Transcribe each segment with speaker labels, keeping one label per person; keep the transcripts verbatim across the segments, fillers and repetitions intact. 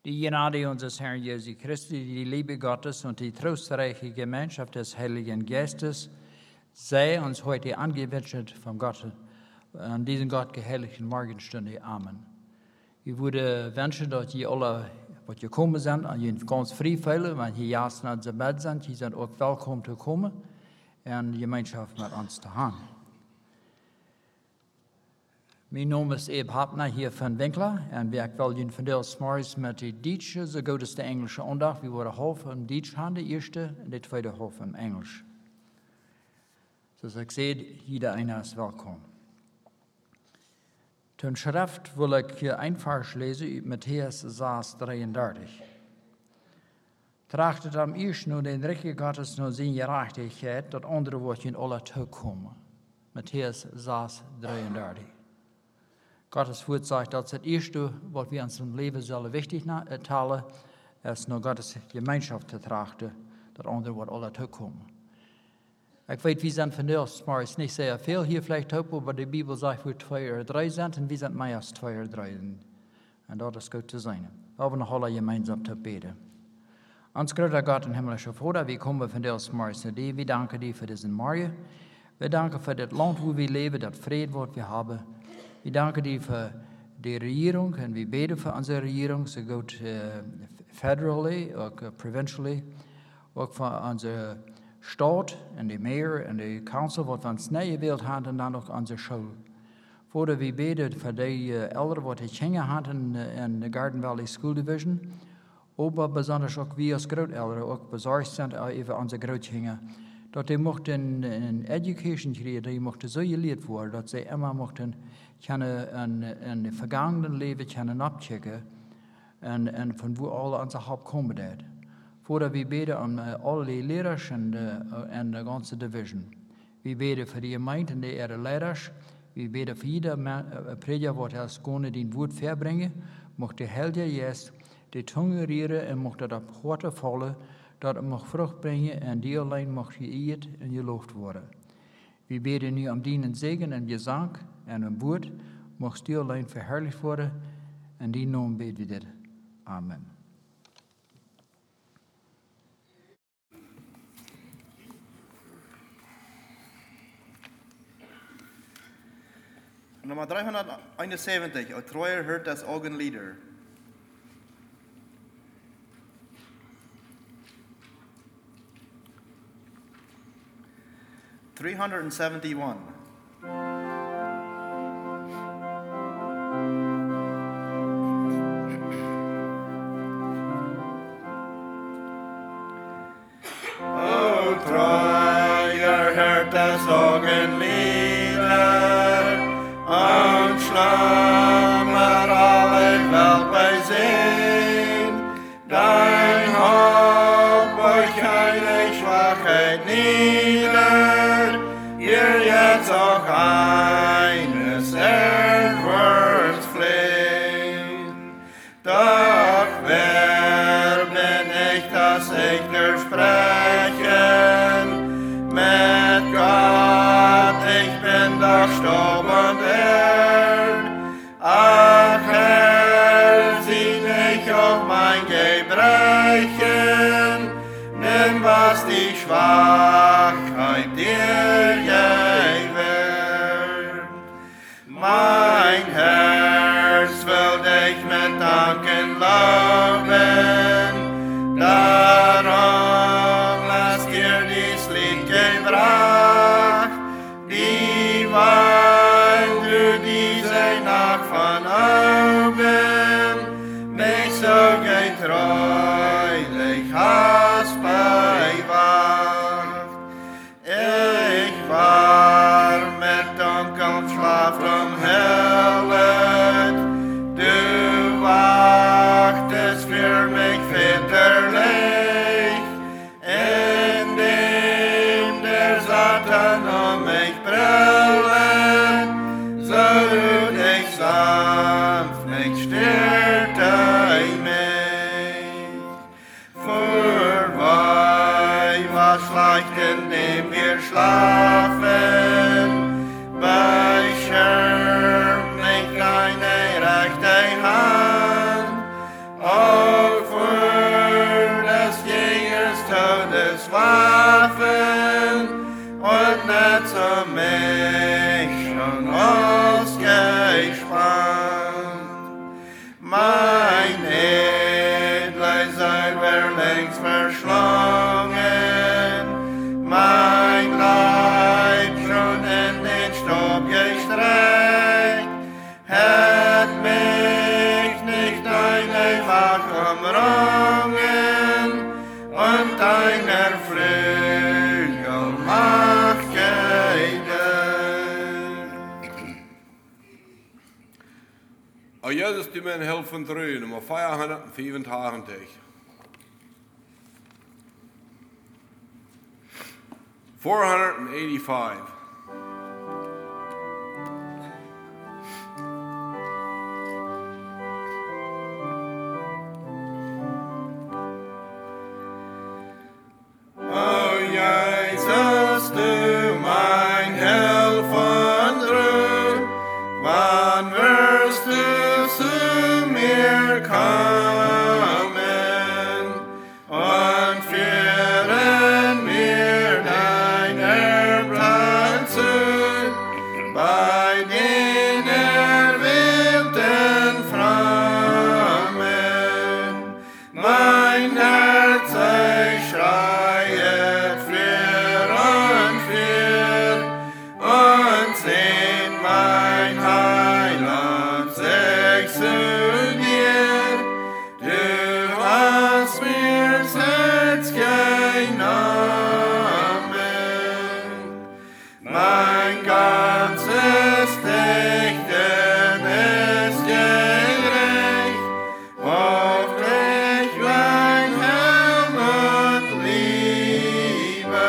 Speaker 1: Die Gnade unseres Herrn Jesu Christi, die Liebe Gottes und die trostreiche Gemeinschaft des Heiligen Geistes sei uns heute angewidmet von Gott, an diesen Gott geheiligten Morgenstunde. Amen. Ich würde wünschen, dass ihr alle, was gekommen sind, an jeden ganz freiwillig, wenn ihr erst nach dem Bett sind, die sind auch willkommen zu kommen und Gemeinschaft mit uns zu haben. Mijn naam is Eb Hapner hier van Winkler en we wil jullie vandaag s'morgens met de Duitse, zo goed als de Engelse aandacht. We worden half in Duits gaan, de eerste, en de tweede half in Engels. Zoals ik zei, jeder einer is welkom. Ten Schrift wil ik hier een vers lezen uit Matthäus zes drieëndertig. Trachtet am eerst nur den Rechte Gottes, nur zijn gerechtigheid, dat andere wordt in alle toekomen. Matthäus zes drieëndertig. Gottes Wort sagt, dass das Erste, was wir in unserem Leben sollen wichtig teilen, ist nur Gottes Gemeinschaft zu trachten, das andere wird alle zukommen. Ich weiß, wir sind von der Morgens nicht sehr viel hier vielleicht, aber die Bibel sagt, wir zwei oder drei sind und wir sind mehr als zwei oder drei. Und das ist gut zu sein. Aber noch alle gemeinsam zu beten. Uns großer Gott und himmlischer Vater, wir kommen von der Morgens zu dir. Wir danken dir für diesen Morgen. Wir danken für das Land, wo wir leben, das Frieden, was wir haben. Wir danken dir für die Regierung und wir beten für unsere Regierung, so gut uh, federally, auch uh, provincially, auch für unsere Stadt und die Mayor und die Council, was wir uns nicht gewählt haben, und dann auch unsere Schule. Vater, wir beten für die uh, Eltern, die Kinder haben in der Garden Valley School Division, aber besonders auch wir als Großeltern auch besorgt sind über unsere Großkinder. Dat die mochten een education krijgen, die mochten zo geleerd worden, dat ze immer mochten kunnen een, een vergangenen leven kunnen opchecken en, en van waar alle onze hulp komen dat. Voordat we beden om uh, alle leiders en de, uh, en de ganze division. We beden voor de gemeente en de ihre leiders. We beden voor ieder uh, prediger wat als konen die woord verbrengen. Mocht de helder juist de tongue rieren en mocht dat op horten vallen. Dat het mag vrucht brengen en die alleen mag geëerd en geloofd worden. We bidden nu om dienen zegen en gezang en een woord, mag die alleen verherrlijkt worden en die naam bidden we dit. Amen.
Speaker 2: Nummer dreihunderteinundsiebzig, O treuer hört das Augenlieder. three hundred seventy-one.
Speaker 3: O treuer hört das Augenlieder und Schlammer alle Welt bei Sinn. Dein Haupt beugt keine Schwachheit nieder. Ihr jetzt auch eines Erwürms flehen. Doch wer bin ich, dass ich dir sprechen mit Gott, ich bin doch Staub und Erd. Ach Herr, sieh mich auf mein Gebrechen, nimm was die Schwachheit dir je will. für mich schon ausgespannt. Mein edles Sein wär längst verschlungen, mein Leib schon in den Staub gestreckt, hätt mich nicht deine Macht umrungen und deiner Flügel Macht gegeben.
Speaker 4: O Jesus, du mir helfen drüben, um vierhundertfünfundachtzig. four hundred eighty-five.
Speaker 3: O Jesus, du mein Helfer drüben, wann wirst du zu mir kommen und führen mir deiner Plan zu, bei den erwählten Frommen. Mein Herz, ich schreit für und für und sehnt mein Heiland sich zu dir. Du hast mir das Herz genommen. Mein ganzes Dichten ist gerecht, auf dich mein Herr und Liebe.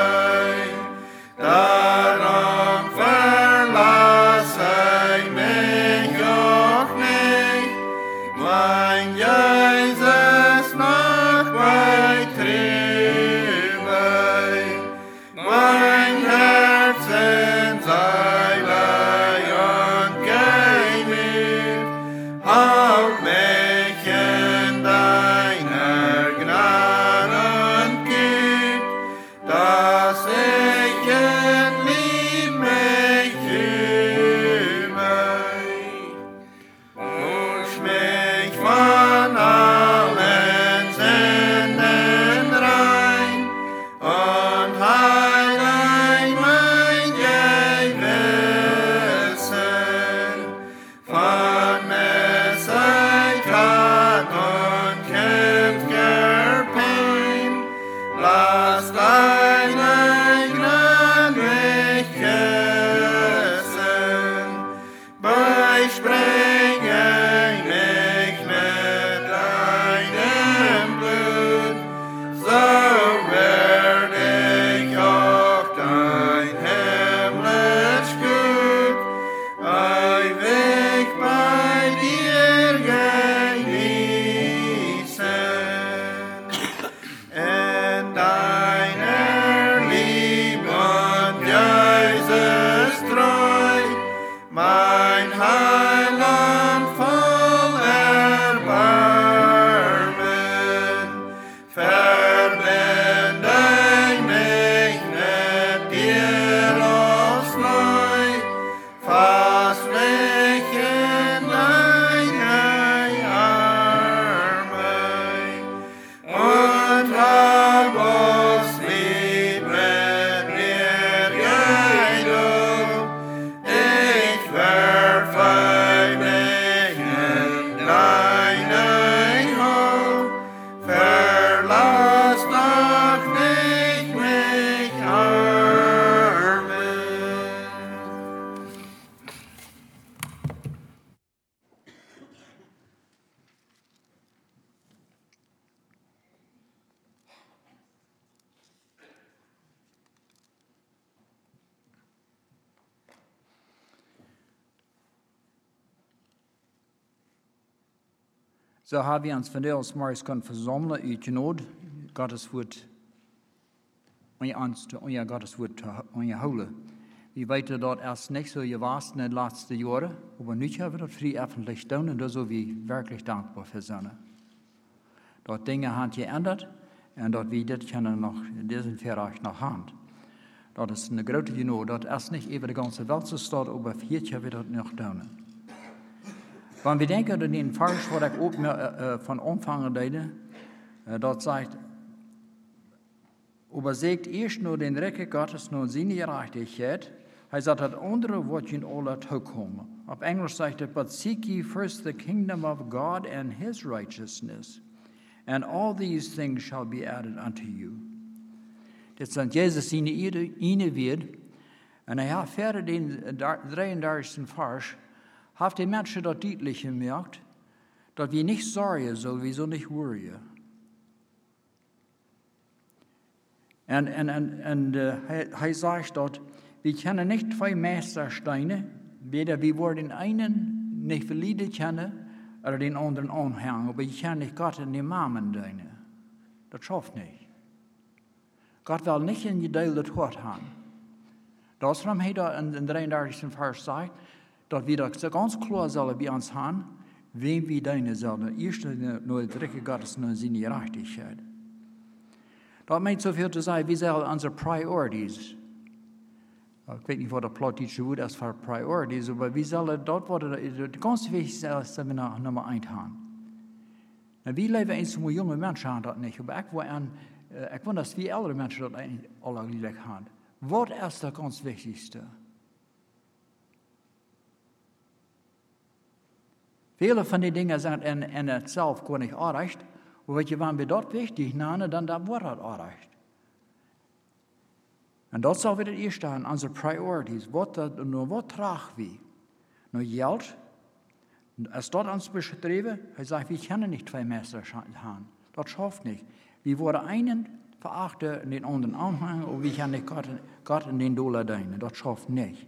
Speaker 3: Darum verlasse ich mich auch nicht, mein Jesus noch bei Trübe. Mein Herz in Seile und Gemüt, halt mich in deiner Gnade und Güte, dass ich in Lieb mich übe. Wusch mich von allen Sünden rein und heilig mein Gewissen von Missheit und künftiger Pein. Lass deine Gnade mich küssen, bespringe mich mit deinem Blut, so werd ich auch dein himmlisch Gut ewig bei dir genießen. In deiner Liebe und Jesus treu, mein Heiland voll Erbarmen, verbinde mich mit dir aufs Neu, fass mich in deine Arme und hab uns lieb mit mir geidum. Ich werfe mich in deine Hand, verlass doch nicht mich Arme.
Speaker 1: Så har vi ons vandaag morgens kunnen verzamelen uit je nood, Gottes woord, om je angst, om je Gottes woord te om je houden. We weten dat erst niet zo je was in de laatste jaren, maar nu hebben we dat vrij öffentlich doen en daar zijn we werkelijk dankbaar voor zijn. Dat dingen haben geändert und dat we dit kunnen nog, diesen Vertrag noch haben. Dat is een grote genoeg, dat is niet even de ganze Welt zo staat, aber vier jaar weer dat nog doen. Want we denken aan die vers wat ik ook uh, van omvangen deed, uh, dat zegt, übersägt eerst nur den Rechte Gottes, nur seine Gerechtigkeit. Hij sagt, dat andere wordt je alle toekomen. Op Engels zegt het, but seek ye first the kingdom of God and his righteousness, and all these things shall be added unto you. Dit sagt Jezus in de ene weer, en hij heeft verder den drieëndertigste vers, heeft die mensen dat duidelijk gemerkt, dat we niet zorgen zullen, we zullen niet worryen. En, en, en, en uh, hij, hij zegt dat we kennen niet twee meestersteinen, weder we worden einen niet verlieden kennen, oder den anderen aanhangen, aber je kennen niet God en die Mamen deinen. Dat schafft niet. God wil niet in je deel het woord hebben. Dat is waarom hij daar in de drieëndertigste vers zegt, dat we dat ganz klar zullen bij ons hebben, wem we deinen zullen. Eerst naar het Rijk Gottes, naar zijn gerechtigheid. Dat meint zoveel te zeggen, we zullen onze priorities, ik weet niet wat dat plattdeutsche woord is voor priorities, maar we zullen dat wat de ganz wichtigste is, dat we naar nummer één gaan. En we leven eens zo jonge mensen aan dat niet, maar ik wil aan, ik wil dat we oudere mensen dat alle gelijk gaan. Wat is dat ganz wichtigste? Vele van die dingen zijn in, in het zelf gewoon niet aardig. Maar weet je, wanneer we dat wichtig nemen, dan, dan wordt het aardig. En dat zal weer het eerste aan, onze priorities. Wat, nou, wat dragen we? Nou, geld. Als dat ons beschreven, hij zegt, we kunnen niet twee meesters hebben. Dat schafft niet. We worden einen verachten en den anderen aanhangen, en we kunnen niet God, God in den dollar dienen. Dat schafft niet.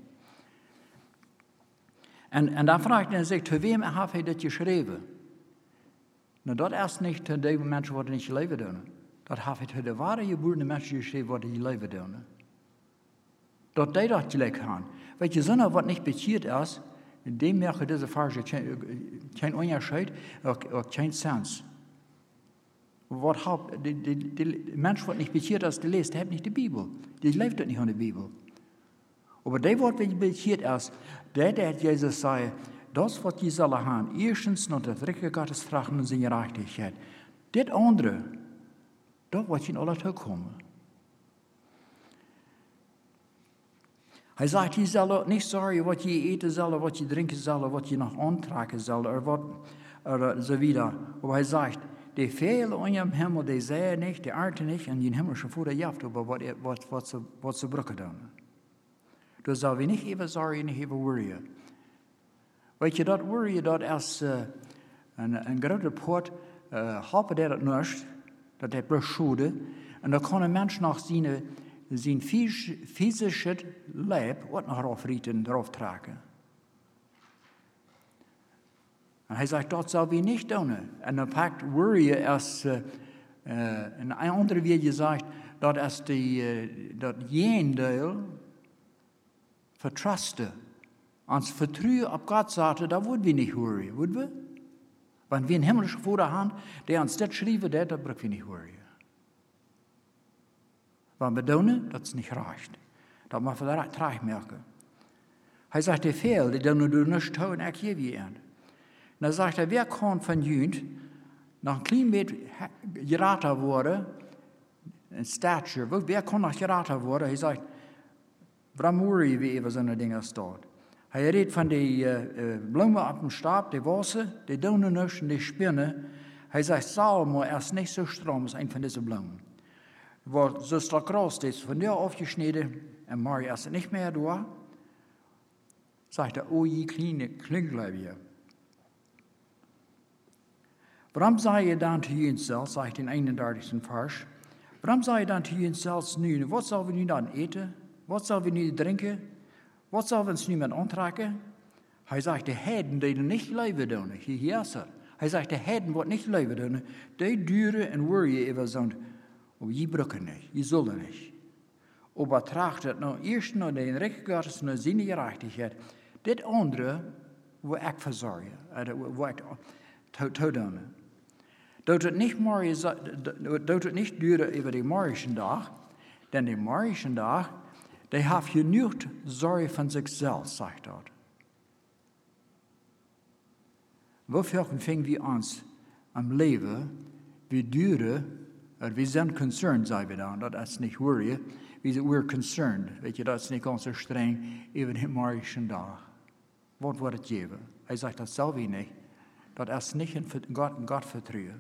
Speaker 1: En, en dan vraagt hij zich, voor wem heeft hij dit geschreven? Nou, dat is niet voor de mensen die niet leven doen. Dat heeft hij voor de ware geboorte mensen geschreven die leven doen. Dat die dat gelijk gaan. Weet je, zonder wat niet bekeerd is, dem merken deze verse geen onderscheid, ook geen sens. Wat houdt, de, de, de mens wat niet bekeerd is, die leest, die heeft niet de Bijbel. Die leeft ook niet aan de Bijbel. Maar die wat bekeerd is, dat dat Jezus zei, dat is wat je zal gaan. Eerstens naar het Rijk Gottes vragen en zijn gerechtigheid. Dit andere, dat wordt je alle toekomen. Hij zegt, je zal ook niet zorgen wat je eten zal, wat je drinken zal, wat je nog aantrekken zal, of wat, of zo wieder. Maar hij zegt, de velen in je hemel, die zeiden niet, die aarden niet, en die hemelse voeder jaft over wat, wat, wat, ze, wat ze brokken doen. Dus zal we niet even zorgen, niet even worryen. Weet je, dat worryen, dat is uh, een, een grote poort, uh, hopen dat het nust, dat het beschouwde, en dan kan een mens nog zijn, zijn fysische leven wat nog afrieten, eraf trekken. En hij zegt, dat zal we niet doen. En dan pakt worryen als, uh, uh, een andere weer gezegd, dat is die, uh, dat jendeel vertrasten. Ons vertrouwen op God zaten, dat worden we niet worryen, worden we? Want we een hemelse Vader hebben, die ons dit schrijven, dat, dat moeten we niet worryen. Wat we doen, dat is niet recht. Dat moeten we traag merken. Hij zegt, die veel, die doen nu niets toe en ik geef je aan. En dan zegt hij, wer kan van jullie nog een klein beetje geraten worden, een stature, wer kan nog geraten worden? Hij zegt, waarom worryen we even zo'n dingen staat? Hij redt van die uh, uh, bloemen op dem Stab, die wassen, die doen nichts en die spinnen. Hij zegt, Salomo is niet zo stram als een van deze bloemen. Waar zo strak gras is van daar afgesneden en Maria is er niet meer door. Zegt hij, o je kleine klingleibje. Waarom zei je dan te jezelf, zegt in eenendertigste vers, waarom zei je dan te jezelf nu, wat zullen we nu dan eten? Wat zullen we nu drinken? Wat zullen we ons nu met aantrekken? Hij zegt, de heiden die er niet leven doen. Hier is het. Hij zegt, de heiden wat niet leven doen, die duren en worryen even zo'n, oh, je brukken niet, je zullen niet. Maar betracht het nou eerst naar de Rijk Gottes, naar zijn gerechtigheid. Dit andere wil ik verzorgen, wil ik te doen. Dat het niet morgen, dat het niet duren over de morgendag, denn de morgendag Die haben genug Sorge von sich selbst, sagt dort. Wofür fingen wir uns am Leben, wie dure, wir sind concerned, sagen wir dann, das ist nicht worry, wir sind we're concerned, weet je, dat is niet ganz so streng, even den morgen Tag. Wat wordt het geven? Hij zegt dat zelf niet, dat is niet in God, God vertrouwen.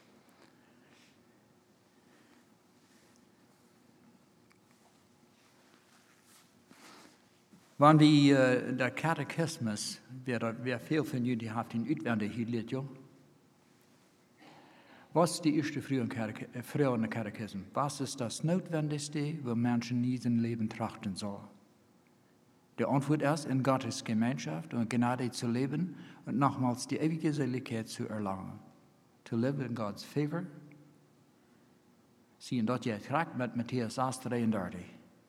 Speaker 1: Wanneer die uh, der Katechismus, wer, wer veel van jullie heeft in uitwendig geleerd, joh. Was ist die erste Frage in der Katechismus? Was ist das Notwendigste, wo Menschen in diesem Leben trachten sollen? Die Antwort ist, in Gottes Gemeinschaft und Gnade zu leben und nochmals die ewige Seligkeit zu erlangen. To live in God's favor. Zie je dat je trekt met Matthäus zes drieëndertig.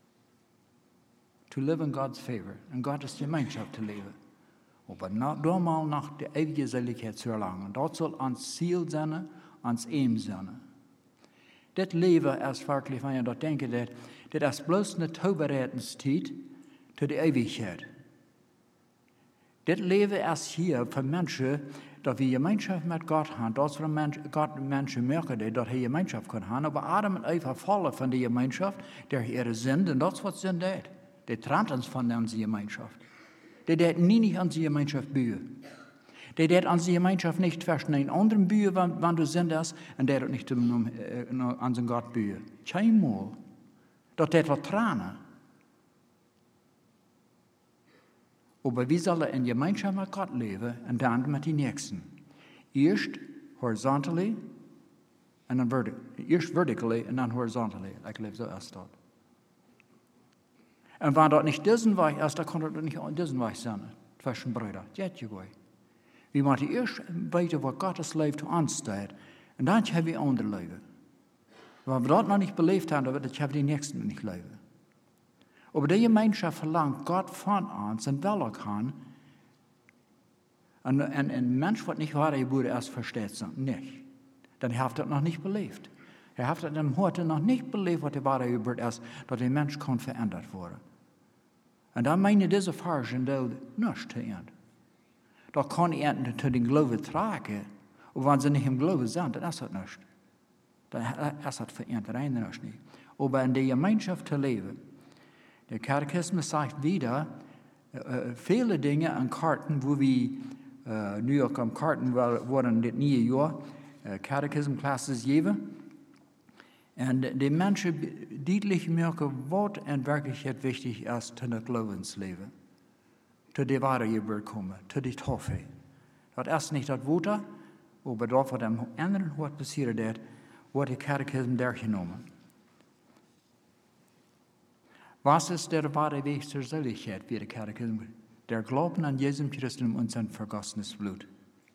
Speaker 1: To live in God's favor, in Gottes Gemeinschaft zu leben. Aber normal nach der ewigen Seligkeit zu erlangen. Dat soll ans Ziel sein, ans Aim sein. Das Leben ist wirklich, wenn ihr dort denkt, das, das ist bloß eine Vorbereitungszeit zu der Ewigkeit. Das Leben ist hier für Menschen, dass wir Gemeinschaft mit Gott haben, dass wir Mensch, Gott Menschen merken, dass sie Gemeinschaft können haben, aber Adam und Eva fallen von der Gemeinschaft, der ihre Sünde, und das ist, was Sünde ist. Die trennt uns von der Gemeinschaft. Die dat nie nicht an die Gemeinschaft bühen. Die dat an die Gemeinschaft nicht fest in einen anderen bühen, wann, wann du sendest, und der nicht um, äh, an den Gott bühen. Keinmal. Dat dat wat tranen. Aber wir sollen in Gemeinschaft mit Gott leben und dann mit den Nächsten. Erst horizontally und dann vertically. Erst vertically und dann horizontally. Ich lebe so erst dort. Und wenn das nicht diesen Weg ist, dann kann das nicht diesen Weg sein. Zwischen Brüdern. Das geht. Wir müssen erst weten, was Gottes Leben zu uns steht. Und dann haben wir andere Leben. Wenn wir das noch nicht belebt haben, dann haben wir die Nächsten nicht leben. Aber die Gemeinschaft verlangt Gott von uns und will auch haben. Und ein Mensch, der nicht wahre Geburt ist, versteht es nicht. Dann hat er das noch nicht belebt. Er hat dann heute noch nicht belebt, was die wahre Geburt ist, dass der Mensch kann verändert werden. Und dann meine diese Farschen, die nichts zu enden. Da kann er zu den Glauben tragen. Und wenn sie nicht im Glauben sind, dann ist das nicht. Dann ist das verändert, rein nicht. Aber in der Gemeinschaft zu leben. Der Katechismus sagt wieder, äh, viele Dinge an Karten, wo wir äh, New York am Karten wurden das neue Jahr äh, Katechismus-Classes geben. Und die Menschen deutlich merken, was in Wirklichkeit wichtig ist, zu dem Glaubensleben. Zu der wahre Geburt kommen, zu der Taufe. Das ist nicht das Wort, aber das, was am anderen Ort passiert ist, wird der Katechismus durchgenommen. Was ist der wahre Weg zur Seligkeit, wie der Katechismus? Der Glauben an Jesus Christus und sein vergossenes Blut.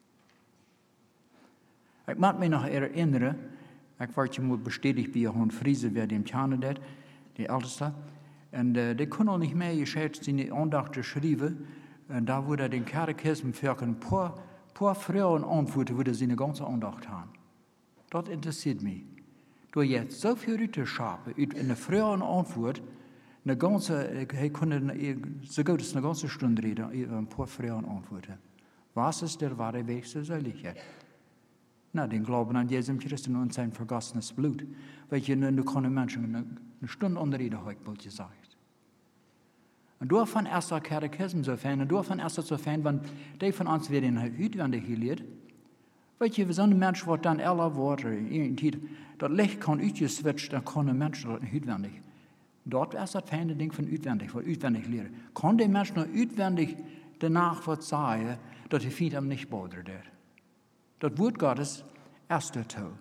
Speaker 1: Ich mag mich noch erinnern, ich war mal bestätigt bei Herrn Friese, wer dem Tjane dat, die Älteste. Und uh, die können auch nicht mehr geschätzt in die Andacht schreiben. Und da wurde den Katechismus für ein paar, paar Frauen antworten, wo sie eine ganze Andacht haben. Das interessiert mich. Du jetzt so viel Leute schaffen, in eine Frauen Antwort, eine ganze, ich konnte so gut als eine ganze Stunde reden, über ein paar Frauen antworten. Was ist der wahre Weg zur Seligkeit? Na, den Glauben an Jesus Christus und sein vergossenes Blut. Weil je, nu können Menschen eine, eine Stunde anreden, habe ich gesagt. Und davon ist der Katechismus so fern, und davon ist es so fern, wenn die von uns werden auswendig gelehrt. Weil je, wir sind ein Mensch, der dann alle Worte, das Licht kann ausgeswitcht, dann kann ein Mensch das nicht auswendig. Dort ist das feine Ding von auswendig, von auswendig lehren. Kann der Mensch noch auswendig danach was sagen, dass die Fied am nicht bodert. Das Wort Gottes ist der Teil.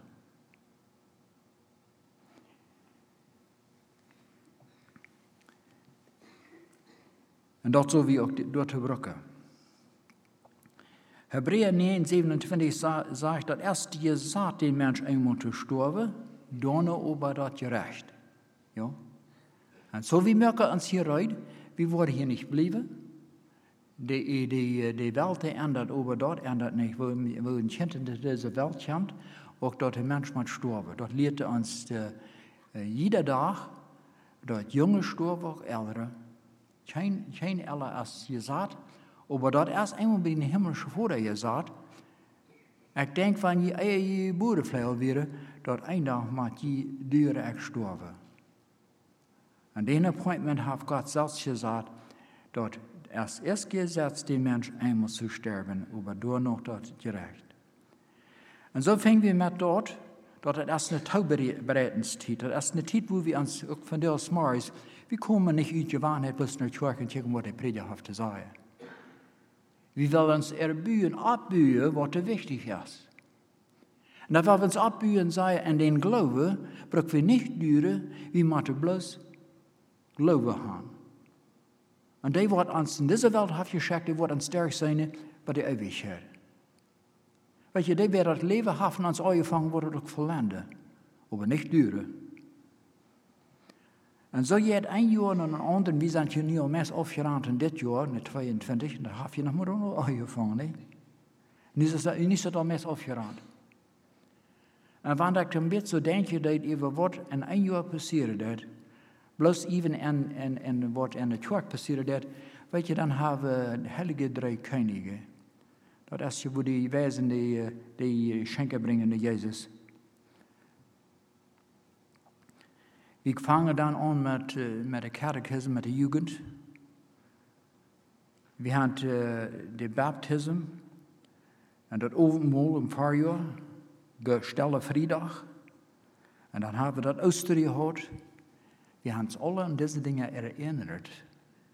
Speaker 1: Und dort so wie auch dort die Brücke. Hebräer neun siebenundzwanzig sagt, dass erst die sagt, den Mensch einmal zu sterben, dann aber das gerecht. Ja? Und so wie merken uns hier rein, wir wollen hier nicht bleiben. Die, die, die Welt ändert, aber dort ändert nicht. Wo, wo ein Kind in dieser Welt kommt, auch dort der Mensch muss sterben. Dort lehrt uns der, äh, jeder Tag, dat jonge stoor ook ältere, geen, geen älter als je zat, aber dat erst einmal bij de hemelse Vader je zat. Ik denk van je eigen je boerenvleugel weer, dat een dag moet je duren echt sterven. An den appointment heeft God zelfs gezegd, dat als eerst gesetzt die mens einmal zu sterben, aber door nog dat gerecht. En zo fingen we met dort, dat het is een touwbereidingstijd, dat is een tijd, wo we ons ook van de smaars, we komen niet uit je waarheid, bloß naar de kerk en kijken wat de prediker heeft te zeggen. We willen ons erbuen, opbuien wat er wichtig is. En dat we ons opbuien zijn en den geloven, brauchen we niet duren, we moeten bloß geloven hebben. En die wordt ons in deze wereld heeft geschickt, die wordt ons sterk zijn bij de eeuwigheid. Weet je, die weer het leven hebben ons aangevangen worden ook verlanden. Maar niet duren. En zo je het een jaar en een ander, wie zijn je nu al meest afgerand in dit jaar, in tweeëntwintig, dan heb je nog maar een aangevangen. Nee? Nu is het, nu is het al meest afgerand. En wanneer ik een beetje zo denk je dat even wat in een jaar passeren dat, bloos even in, in, in wat in de kerk passeren dat, weet je, dan hebben we heilige drie koningen. Dat is je, wo die wijzen die, die schenken brengen naar Jezus. We vangen dan aan met, uh, met de catechisme, met de jugend. We hadden uh, de baptism. En dat overmaal om vier jaar. Gestelde vrijdag. En dan hebben we dat Ooster gehad. We hebben ons alle aan deze dingen herinnerd.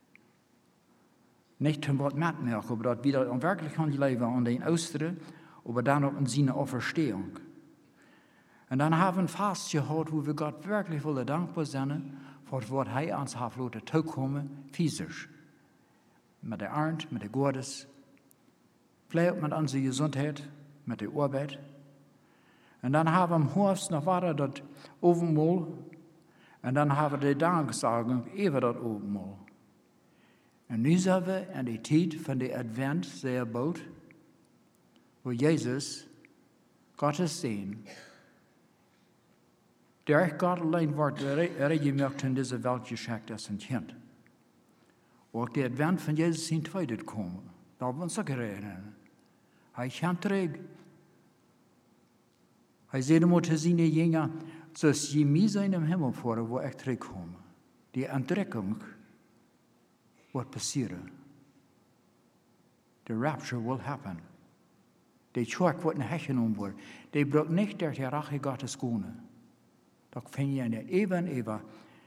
Speaker 1: Niet te wat metmerken, maar dat we dat aan werkelijk gaan leven aan den Oosteren, maar dan ook een zin Auferstehung. En dan hebben we een vast gehad, wo we God werkelijk willen dankbaar zijn voor wat Hij ons heeft laten toekomen, fysisch. Met de arend, met de godes, vielleicht met onze gezondheid, met de arbeid. En dan hebben we hem hoofd nog water dat overmaal. En dan hebben we de dankzegging even dat overmaal. En nu zijn we in de tijd van de Advent zeer bald, waar Jezus, Gottes Zoon, der God alleen wordt regelmatig in deze wereld geschickt als een kind. Ook de Advent van Jezus in tweede komen. Dat we ons ook herinneren. Hij komt terug. Hij zei hem te zien, de jongen, zoals je mij zijn in Himmel voor, waar ik terugkom. Die aantrekking wordt passeren. The rapture will happen. De kerk wordt niet genomen worden. Die braucht niet der de rache Gottes komen. Dat vind je in de eeuwen en eeuwen.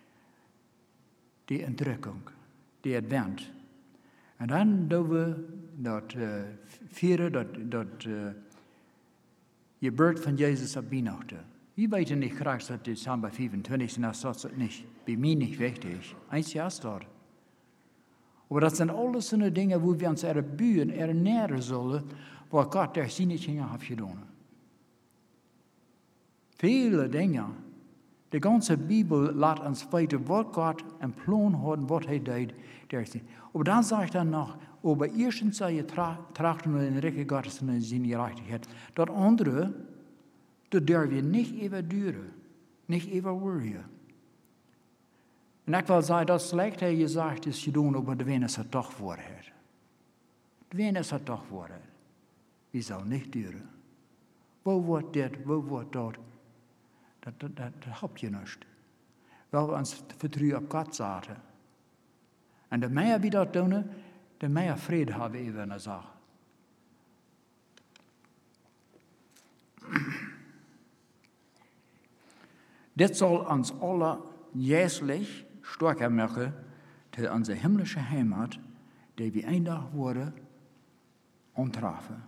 Speaker 1: Die entdrukking, die advent. En dan doen we dat uh, vieren, dat, dat uh, je beurt van Jezus op Weihnachten. We weten niet graag dat december vijfentwintig is, dat is niet, bij mij niet wichtig. Eins jaar staat. Maar dat zijn alles zo'n dingen waar we ons erbuien, ernähren zullen, wat God der zinnetjes heeft gedaan. Vele dingen. De ganze Bibel laat ons weten wat God en plan had, wat hij deed. Maar dan zegt hij nog, over eerst zal je trachten in de rijke Gottes en in zijn gerechtigheid. Dat andere, dat durf je niet even duren, niet even worryen. En ik wil zeggen, dat slecht hij gezegd is gedaan, maar de wen is het toch voorheid. De wen is het toch voorheid. Die zal niet duren. Waar wordt dit, waar wordt dat? Dat, dat, dat, dat helpt je niet. Wel we ons vertrouwen op God zaten. En de meer we dat doen, de meer vrede hebben we even in de zaak. Dit zal ons alle jährlich sterker maken til onze himmlische Heimat, die we een dag worden ontrafen.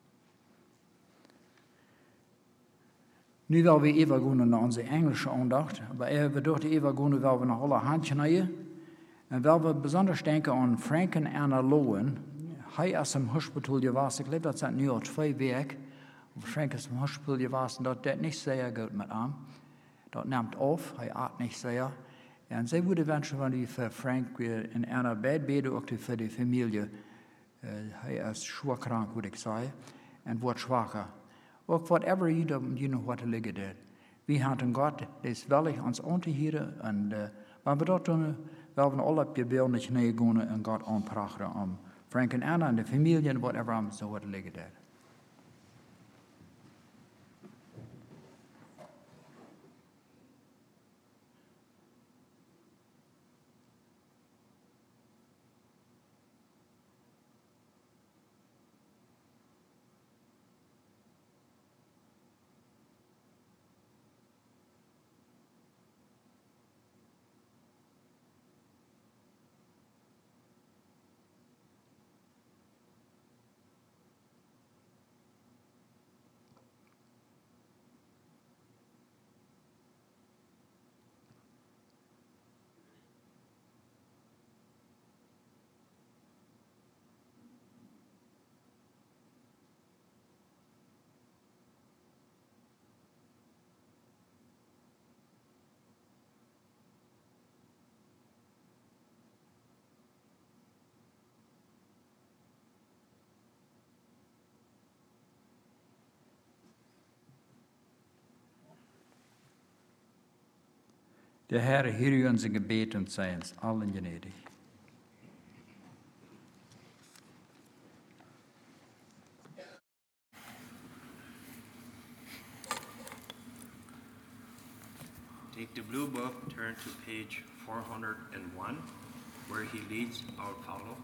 Speaker 1: Nu willen we even gaan naar onze Engelse aandacht, maar we door de even gaan willen we naar alle handjes nemen. En willen we bijzonder denken aan Frank en Anna Lowen. Hij is im hospital geweest, ik geloof dat zijn nu al twee weken. Frank is im hospital geweest en dat deed niet zeer goed met hem. Dat neemt af, hij aat niet zeer. En zij wilden wensen van die voor Frank en Anna beide ook voor de familie. Uh, hij is zwaar krank, moet ik zeggen, en wordt zwakker. Ook whatever you do, you know what to liggen deed. We hadden God, die is willig ons aan te hieren, en uh, Maar we dat doen, we hebben alle op je beeld niet neergaan en God aanpraten om Frank en Anna en de familie en whatever am zo wat liggen daar. De Heer heer onze gebeden zijn allen gnädig.
Speaker 5: Take the blue book, turn to page four hundred one, where he leads, I'll follow.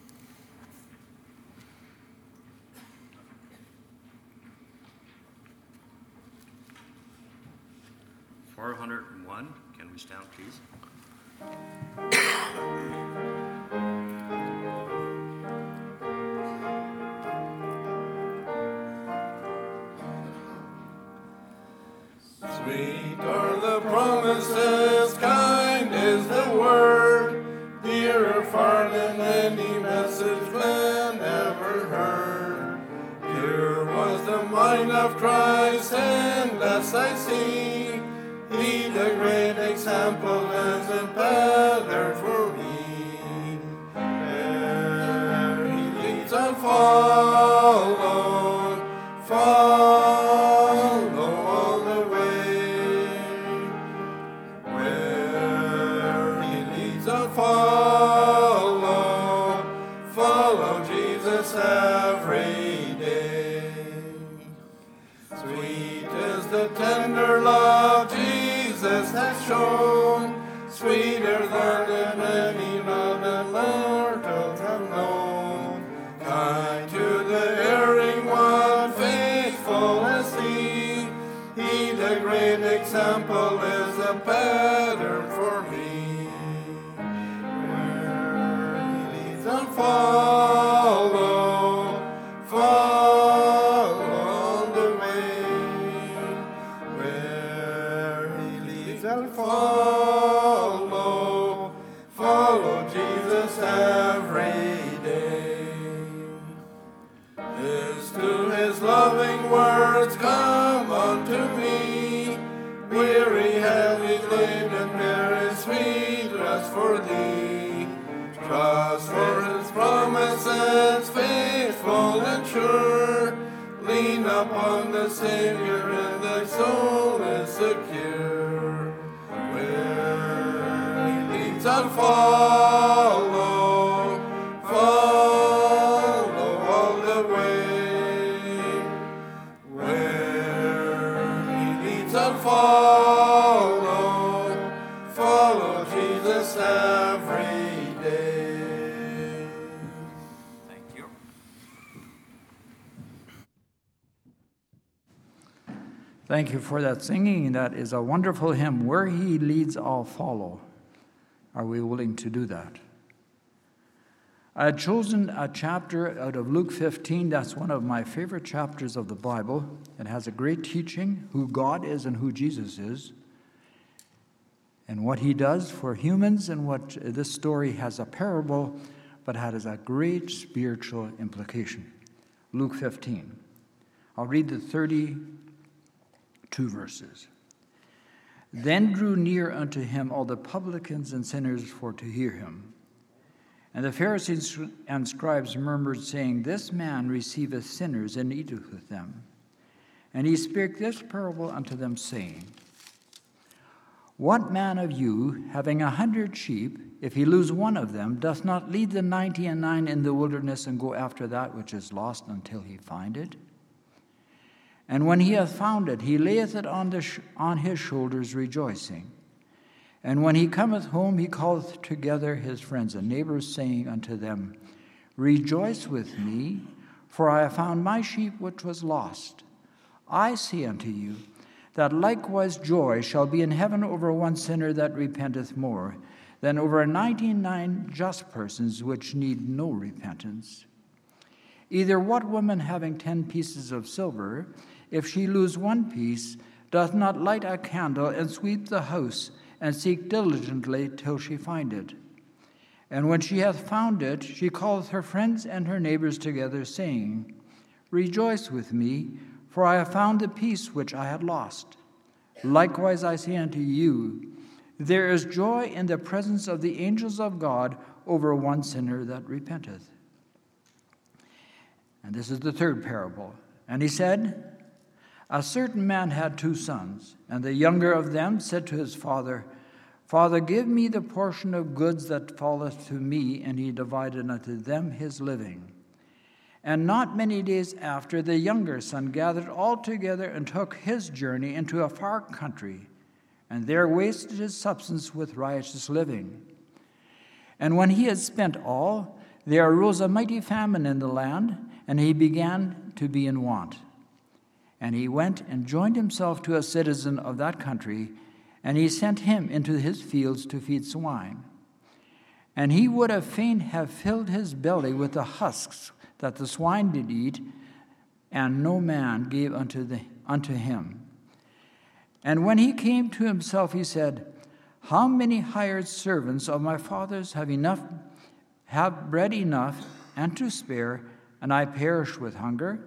Speaker 5: four hundred one, can we stand please?
Speaker 3: Sweet are the promises, kind is the word, dearer far than any message man ever heard. Here was the mind of Christ, and thus I see, He the great example as a pattern for me. Where He leads I follow, follow all the way. Where He leads I follow, follow Jesus every day. Sweet is the tender love Jesus has shown, sweeter than any love that mortals have known. Kind to the erring one, faithful as He, He the great example is a pattern for me. Where He leads I follow, follow on the way. Where He leads I'll follow, follow Jesus every day. This to His loving words, come unto me, weary, heavy laden, there is sweet rest for thee. Trust for His promises, faithful and sure, lean upon the Savior and thy soul is secure. Where He leads I'll follow, follow all the way. Where He leads I'll follow, follow Jesus every day.
Speaker 5: Thank you.
Speaker 1: Thank you for that singing. That is a wonderful hymn. Where He leads, I'll follow. Are we willing to do that? I had chosen a chapter out of Luke fifteen. That's one of my favorite chapters of the Bible. It has a great teaching, who God is and who Jesus is, and what He does for humans, and what this story has a parable, but has a great spiritual implication. Luke fifteen. I'll read the thirty-two verses. Then drew near unto Him all the publicans and sinners for to hear Him. And the Pharisees and scribes murmured, saying, This man receiveth sinners and eateth with them. And He spake this parable unto them, saying, What man of you, having a hundred sheep, if he lose one of them, doth not leave the ninety and nine in the wilderness and go after that which is lost until he find it? And when he hath found it, he layeth it on, the sh- on his shoulders, rejoicing. And when he cometh home, he calleth together his friends and neighbors, saying unto them, Rejoice with me, for I have found my sheep which was lost. I say unto you, that likewise joy shall be in heaven over one sinner that repenteth more than over ninety-nine just persons which need no repentance. Either what woman having ten pieces of silver, if she lose one piece, doth not light a candle and sweep the house and seek diligently till she find it? And when she hath found it, she calleth her friends and her neighbors together, saying, Rejoice with me, for I have found the piece which I had lost. Likewise I say unto you, there is joy in the presence of the angels of God over one sinner that repenteth. And this is the third parable. And he said, A certain man had two sons, and the younger of them said to his father, Father, give me the portion of goods that falleth to me. And he divided unto them his living. And not many days after, the younger son gathered all together and took his journey into a far country, and there wasted his substance with riotous living. And when he had spent all, there arose a mighty famine in the land, and he began to be in want. And he went and joined himself to a citizen of that country, and he sent him into his fields to feed swine. And he would have fain have filled his belly with the husks that the swine did eat, and no man gave unto, the, unto him. And when he came to himself, he said, How many hired servants of my father's have enough, have bread enough and to spare, and I perish with hunger?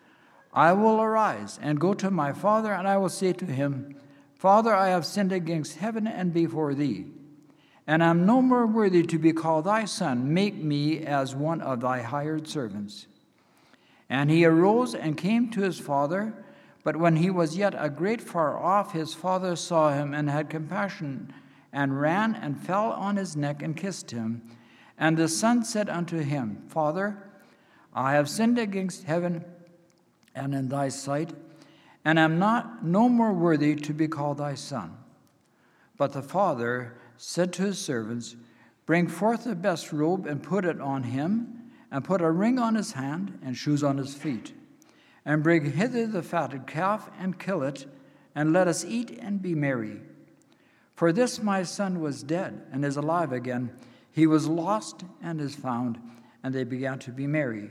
Speaker 1: I will arise and go to my father, and I will say to him, Father, I have sinned against heaven and before thee, and am no more worthy to be called thy son. Make me as one of thy hired servants. And he arose and came to his father. But when he was yet a great far off, his father saw him and had compassion, and ran and fell on his neck and kissed him. And the son said unto him, Father, I have sinned against heaven and in thy sight, and am not no more worthy to be called thy son. But the father said to his servants, Bring forth the best robe and put it on him, and put a ring on his hand and shoes on his feet. And bring hither the fatted calf, and kill it, and let us eat and be merry. For this my son was dead, and is alive again. He was lost, and is found. And they began to be merry.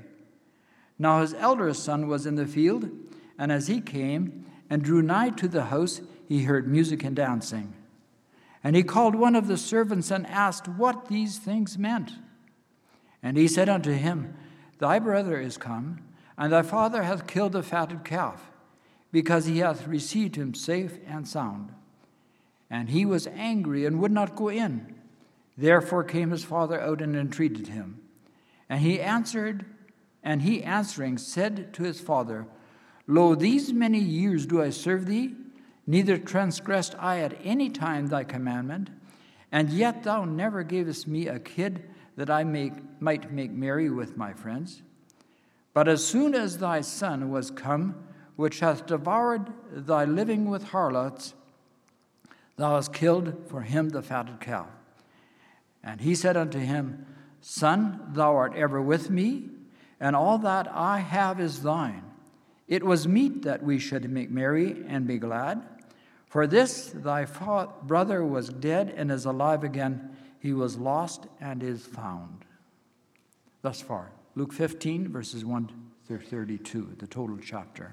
Speaker 1: Now his elder son was in the field, and as he came and drew nigh to the house, he heard music and dancing. And he called one of the servants, and asked what these things meant. And he said unto him, Thy brother is come, and thy father hath killed the fatted calf, because he hath received him safe and sound. And he was angry, and would not go in. Therefore came his father out and entreated him. And he answered, and he answering said to his father, Lo, these many years do I serve thee, neither transgressed I at any time thy commandment, and yet thou never gavest me a kid that I make, might make merry with my friends. But as soon as thy son was come, which hath devoured thy living with harlots, thou hast killed for him the fatted calf. And he said unto him, Son, thou art ever with me, and all that I have is thine. It was meet that we should make merry and be glad. For this thy brother was dead and is alive again. He was lost and is found. Thus far, Luke fifteen, verses one through thirty-two, the total chapter.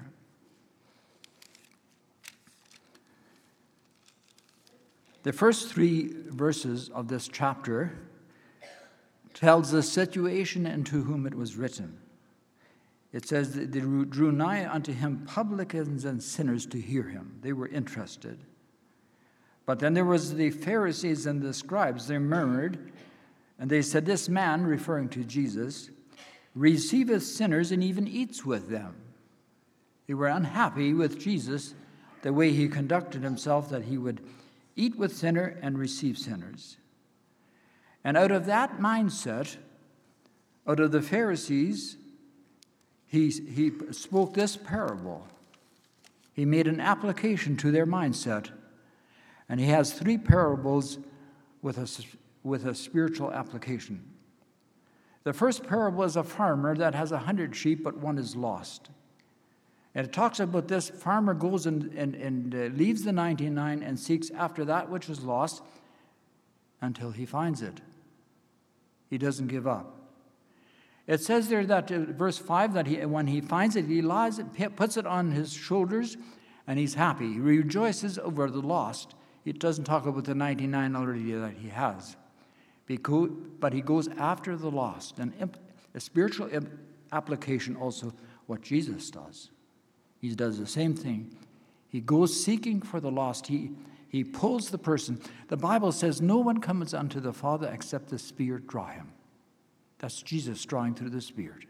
Speaker 1: The first three verses of this chapter tells the situation and to whom it was written. It says that they drew nigh unto him publicans and sinners to hear him. They were interested. But then there was the Pharisees and the scribes. They murmured, and they said, This man, referring to Jesus, receiveth sinners and even eats with them. They were unhappy with Jesus, the way he conducted himself, that he would eat with sinner and receive sinners. And out of that mindset, out of the Pharisees, he, he spoke this parable. He made an application to their mindset. And he has three parables with a, with a spiritual application. The first parable is a farmer that has a hundred sheep, but one is lost. And it talks about this farmer goes and, and, and uh, leaves the ninety-nine and seeks after that which is lost until he finds it. He doesn't give up. It says there that, uh, verse five, that he, when he finds it, he lies it, puts it on his shoulders, and he's happy. He rejoices over the lost. It doesn't talk about the ninety-nine already that he has. Because, but he goes after the lost. And imp, a spiritual imp, application also what Jesus does. He does the same thing. He goes seeking for the lost. He, he pulls the person. The Bible says no one comes unto the Father except the Spirit draw him. That's Jesus drawing through the Spirit.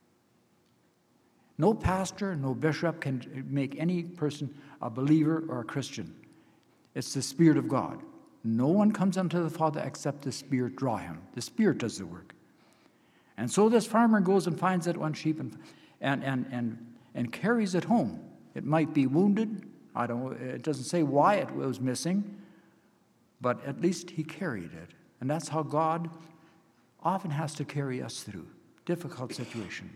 Speaker 1: No pastor, no bishop can make any person a believer or a Christian. It's the Spirit of God. No one comes unto the Father except the Spirit draw him. The Spirit does the work. And so this farmer goes and finds that one sheep and and and and, and carries it home. It might be wounded. I don't. It doesn't say why it was missing, but at least he carried it. And that's how God often has to carry us through difficult situation.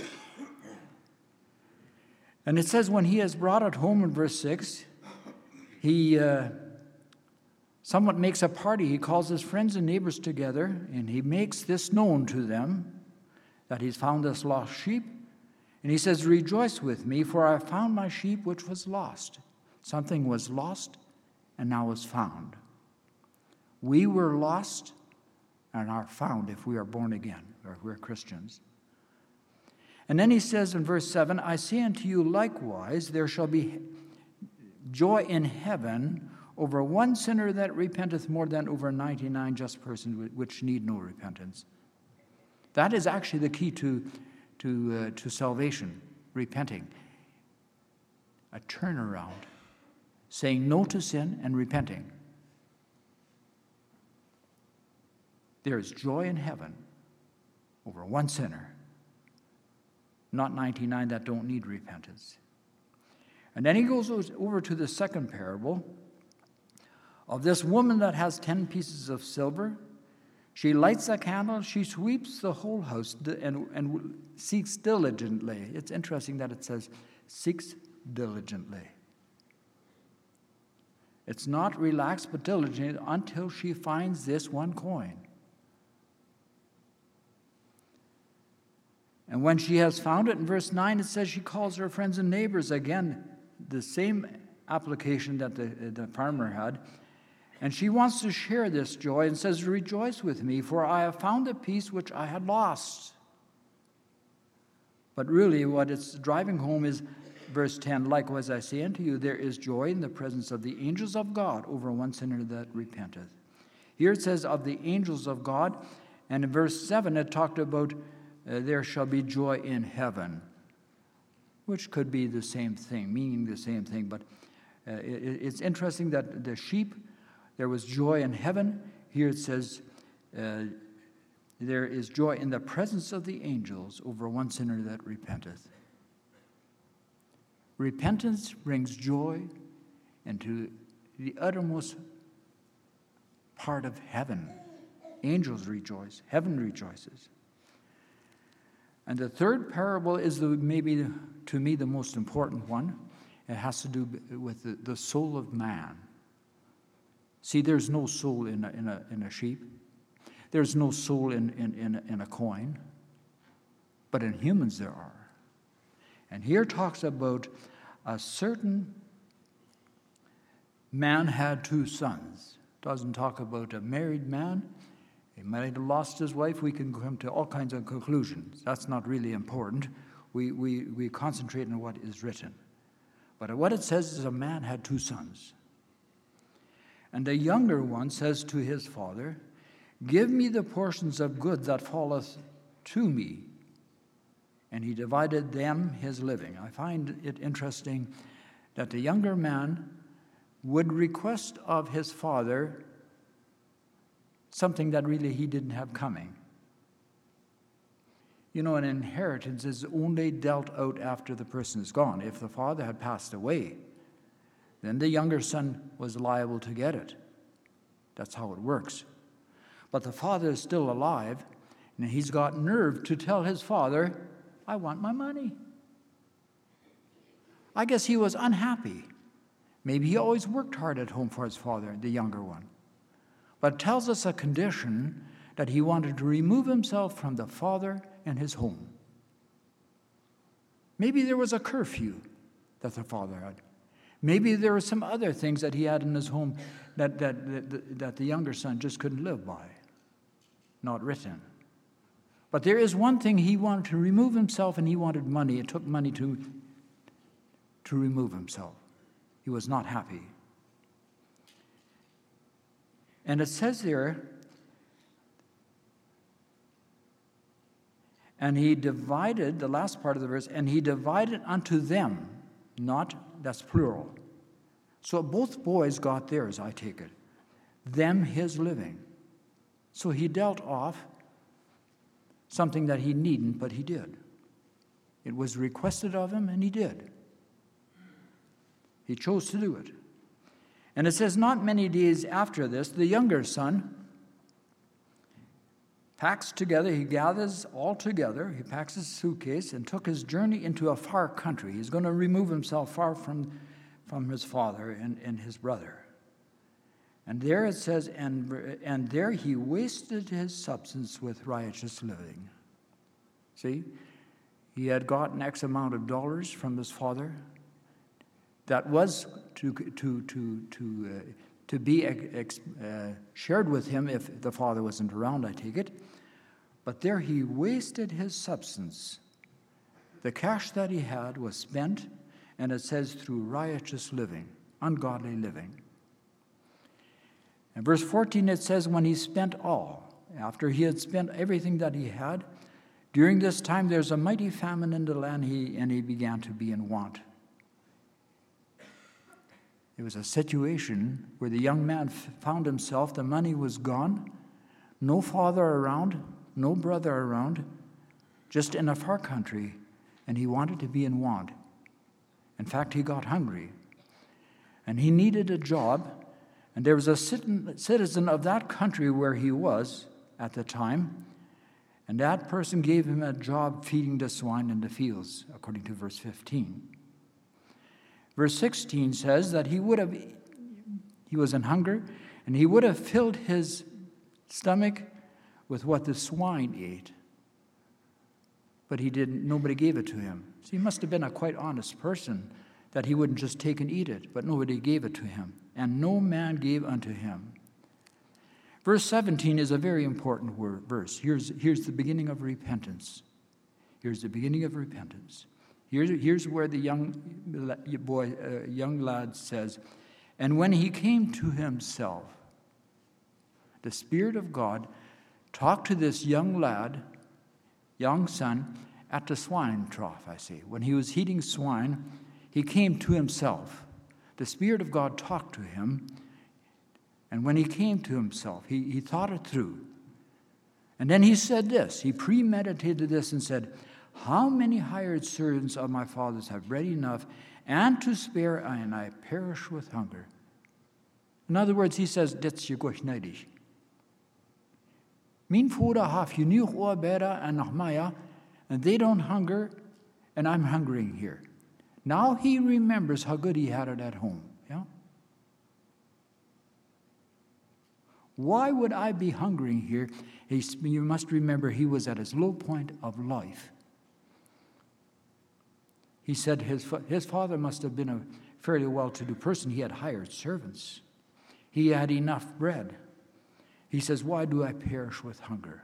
Speaker 1: And it says when he has brought it home in verse six, he uh, somewhat makes a party. He calls his friends and neighbors together, and he makes this known to them, that he's found this lost sheep. And he says, rejoice with me, for I have found my sheep which was lost. Something was lost and now is found. We were lost and are found if we are born again, or if we're Christians. And then he says in verse seven, I say unto you likewise, there shall be joy in heaven over one sinner that repenteth more than over ninety-nine just persons which need no repentance. That is actually the key to, to, uh, to salvation, repenting. A turnaround, saying no to sin and repenting. There is joy in heaven over one sinner, not ninety-nine that don't need repentance. And then he goes over to the second parable of this woman that has ten pieces of silver. She lights a candle, she sweeps the whole house and, and seeks diligently. It's interesting that it says, seeks diligently. It's not relaxed but diligent until she finds this one coin. And when she has found it, in verse nine, it says she calls her friends and neighbors. Again, the same application that the, the farmer had. And she wants to share this joy and says, rejoice with me, for I have found the piece which I had lost. But really what it's driving home is verse ten, likewise I say unto you, there is joy in the presence of the angels of God over one sinner that repenteth. Here it says of the angels of God, and in verse seven it talked about uh, there shall be joy in heaven, which could be the same thing, meaning the same thing. But uh, it, it's interesting that the sheep, there was joy in heaven. Here it says, uh, there is joy in the presence of the angels over one sinner that repenteth. Repentance brings joy into the uttermost part of heaven. Angels rejoice. Heaven rejoices. And the third parable is the, maybe, to me, the most important one. It has to do with the, the soul of man. See, there's no soul in a, in a, in a sheep. There's no soul in, in, in, a, in a coin. But in humans there are. And here talks about a certain man had two sons. Doesn't talk about a married man. He might have lost his wife. We can come to all kinds of conclusions. That's not really important. We, we, we concentrate on what is written. But what it says is a man had two sons. And the younger one says to his father, give me the portions of good that falleth to me. And he divided them his living. I find it interesting that the younger man would request of his father something that really he didn't have coming. You know, an inheritance is only dealt out after the person is gone. If the father had passed away, then the younger son was liable to get it. That's how it works. But the father is still alive, and he's got nerve to tell his father, I want my money. I guess he was unhappy. Maybe he always worked hard at home for his father, the younger one. But it tells us a condition that he wanted to remove himself from the father and his home. Maybe there was a curfew that the father had. Maybe there were some other things that he had in his home that, that, that, that the younger son just couldn't live by. Not written. But there is one thing: he wanted to remove himself, and he wanted money. It took money to, to remove himself. He was not happy. And it says there, and he divided, the last part of the verse, and he divided unto them, not, that's plural. So both boys got theirs, I take it. Them his living. So he dealt off something that he needn't, but he did. It was requested of him, and he did. He chose to do it. And it says, not many days after this, the younger son packs together, he gathers all together, he packs his suitcase and took his journey into a far country. He's going to remove himself far from, from his father and, and his brother. And there it says, and, and there he wasted his substance with riotous living. See, he had gotten X amount of dollars from his father. That was to to to to uh, to be ex, uh, shared with him if the father wasn't around, I take it. But there he wasted his substance. The cash that he had was spent, and it says through riotous living, ungodly living. In verse fourteen it says, when he spent all, after he had spent everything that he had, during this time there's a mighty famine in the land, he, and he began to be in want. It was a situation where the young man f- found himself, the money was gone, no father around, no brother around, just in a far country, and he wanted to be in want. In fact, he got hungry, and he needed a job, and there was a citizen of that country where he was at the time, and that person gave him a job feeding the swine in the fields, according to verse fifteen. Verse sixteen says that he would have, he was in hunger, and he would have filled his stomach with what the swine ate. But he didn't, nobody gave it to him. So he must have been a quite honest person, that he wouldn't just take and eat it, but nobody gave it to him. And no man gave unto him. Verse seventeen is a very important word, verse. Here's, here's the beginning of repentance. Here's the beginning of repentance. Here's, here's where the young boy, uh, young lad says, and when he came to himself, the Spirit of God talked to this young lad, young son, at the swine trough, I say. When he was eating swine, he came to himself. The Spirit of God talked to him, and when he came to himself, he, he thought it through. And then he said this, he premeditated this and said, how many hired servants of my father's have bread enough and to spare, and I perish with hunger? In other words, he says, dit's je goch neidig. Min vader have you nu better and nach Maya, and they don't hunger, and I'm hungering here. Now he remembers how good he had it at home. Yeah? Why would I be hungering here? He, you must remember he was at his low point of life. He said his, his father must have been a fairly well-to-do person. He had hired servants. He had enough bread. He says, why do I perish with hunger?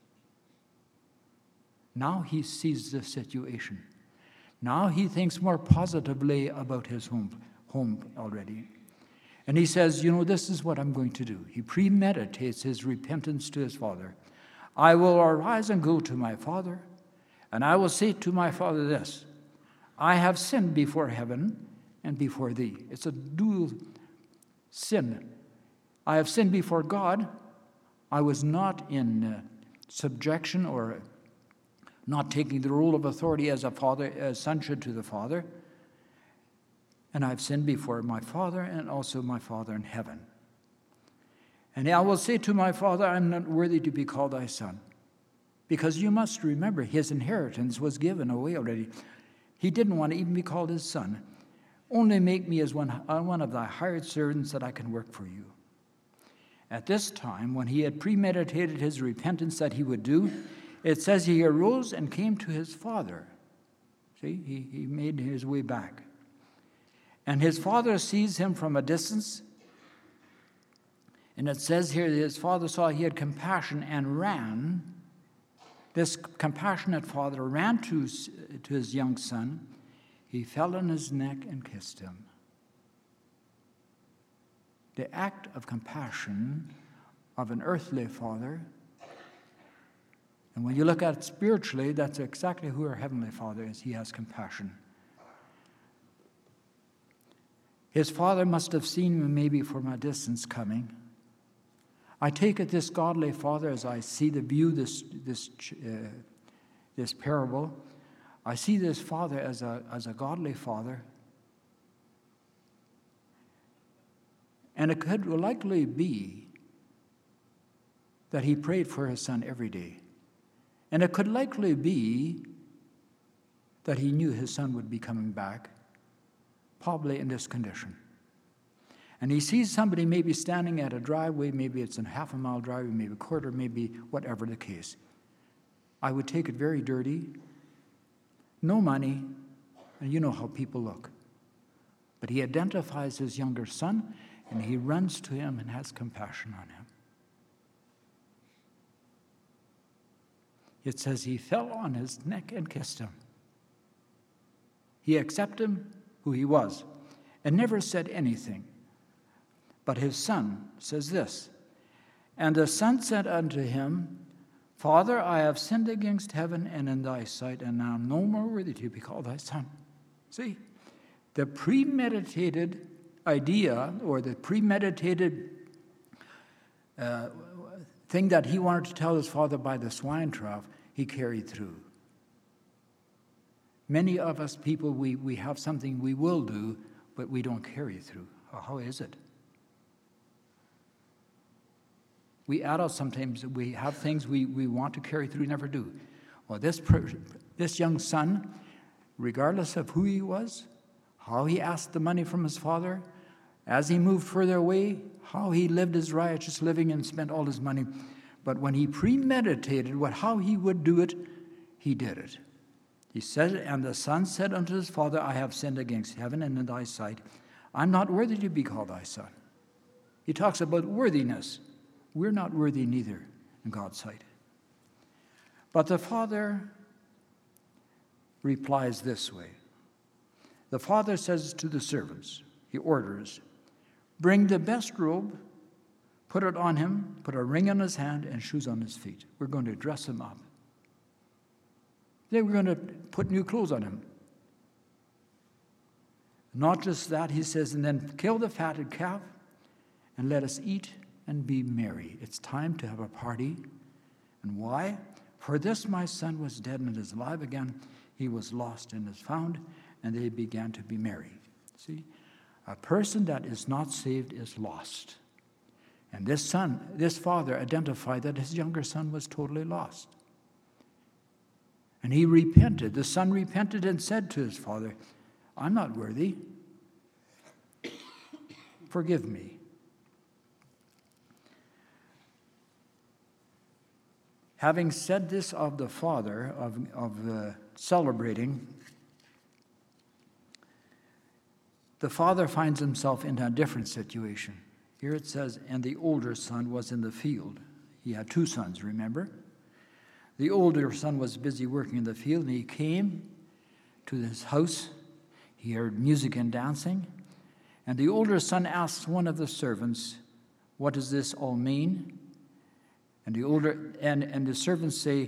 Speaker 1: Now he sees the situation. Now he thinks more positively about his home, home already. And he says, you know, this is what I'm going to do. He premeditates his repentance to his father. I will arise and go to my father, and I will say to my father this, I have sinned before heaven and before thee. It's a dual sin. I have sinned before God. I was not in uh, subjection or not taking the role of authority as a father, as son should to the Father. And I've sinned before my Father and also my Father in heaven. And I will say to my Father, I'm not worthy to be called thy son. Because you must remember, his inheritance was given away already. He didn't want to even be called his son. Only make me as one, one of thy hired servants that I can work for you. At this time, when he had premeditated his repentance that he would do, it says he arose and came to his father. See, he, he made his way back. And his father sees him from a distance. And it says here that his father saw he had compassion and ran. This compassionate father ran to, to his young son. He fell on his neck and kissed him. The act of compassion of an earthly father, and when you look at it spiritually, that's exactly who our Heavenly Father is. He has compassion. His father must have seen him maybe from a distance coming. I take it this godly father, as I see the view, this this uh, this parable, I see this father as a as a godly father. And it could likely be that he prayed for his son every day. And it could likely be that he knew his son would be coming back, probably in this condition. And he sees somebody maybe standing at a driveway, maybe it's a half a mile driveway, maybe a quarter, maybe whatever the case. I would take it very dirty, no money, and you know how people look. But he identifies his younger son, and he runs to him and has compassion on him. It says he fell on his neck and kissed him. He accepted him who he was and never said anything. But his son says this, and the son said unto him, Father, I have sinned against heaven and in thy sight, and now no more worthy to be called thy son. See, the premeditated idea or the premeditated uh, thing that he wanted to tell his father by the swine trough, he carried through. Many of us people, we, we have something we will do, but we don't carry through. How is it? We adults sometimes, we have things we, we want to carry through, never do. Well, this, this young son, regardless of who he was, how he asked the money from his father, as he moved further away, how he lived his righteous living and spent all his money. But when he premeditated what, how he would do it, he did it. He said, and the son said unto his father, I have sinned against heaven and in thy sight. I'm not worthy to be called thy son. He talks about worthiness. We're not worthy neither in God's sight. But the father replies this way. The father says to the servants, he orders, bring the best robe, put it on him, put a ring on his hand and shoes on his feet. We're going to dress him up. Then we're going to put new clothes on him. Not just that, he says, and then kill the fatted calf and let us eat and be merry. It's time to have a party. And why? For this my son was dead and is alive again. He was lost and is found, and they began to be merry. See? A person that is not saved is lost. And this son, this father identified that his younger son was totally lost. And he repented. The son repented and said to his father, I'm not worthy. Forgive me. Having said this of the father, of, of uh, celebrating, the father finds himself in a different situation. Here it says, and the older son was in the field. He had two sons, remember? The older son was busy working in the field, and he came to his house. He heard music and dancing. And the older son asked one of the servants, what does this all mean? And the older and, and the servants say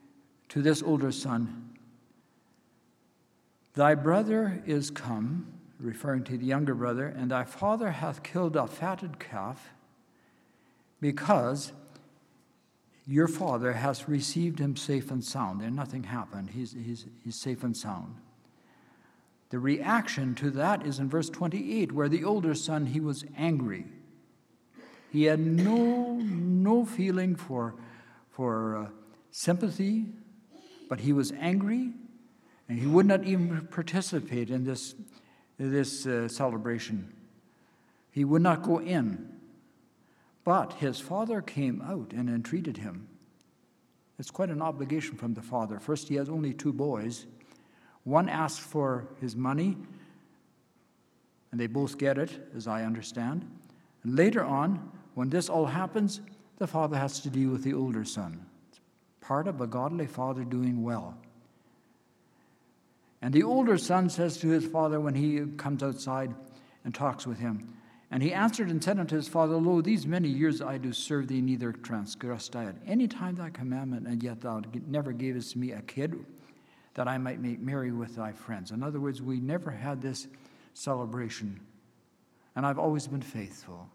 Speaker 1: to this older son, thy brother is come, referring to the younger brother, and thy father hath killed a fatted calf, because your father has received him safe and sound. And nothing happened. He's, he's, he's safe and sound. The reaction to that is in verse twenty-eight, where the older son, he was angry. He had no, no feeling for, for uh, sympathy, but he was angry, and he would not even participate in this, in this uh, celebration. He would not go in. But his father came out and entreated him. It's quite an obligation from the father. First, he has only two boys. One asked for his money, and they both get it, as I understand. And later on, when this all happens, the father has to deal with the older son. It's part of a godly father doing well. And the older son says to his father when he comes outside and talks with him, and he answered and said unto his father, Lo, these many years I do serve thee, neither transgressed I at any time thy commandment, and yet thou never gavest me a kid, that I might make merry with thy friends. In other words, we never had this celebration, and I've always been faithful.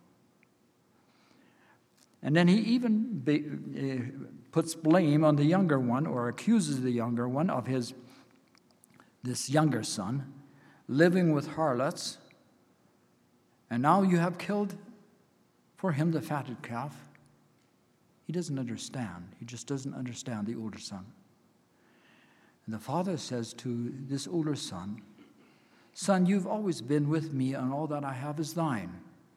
Speaker 1: And then he even be, uh, puts blame on the younger one, or accuses the younger one of his, this younger son, living with harlots. And now you have killed for him the fatted calf. He doesn't understand. He just doesn't understand the older son. And the father says to this older son, Son, you've always been with me, and all that I have is thine.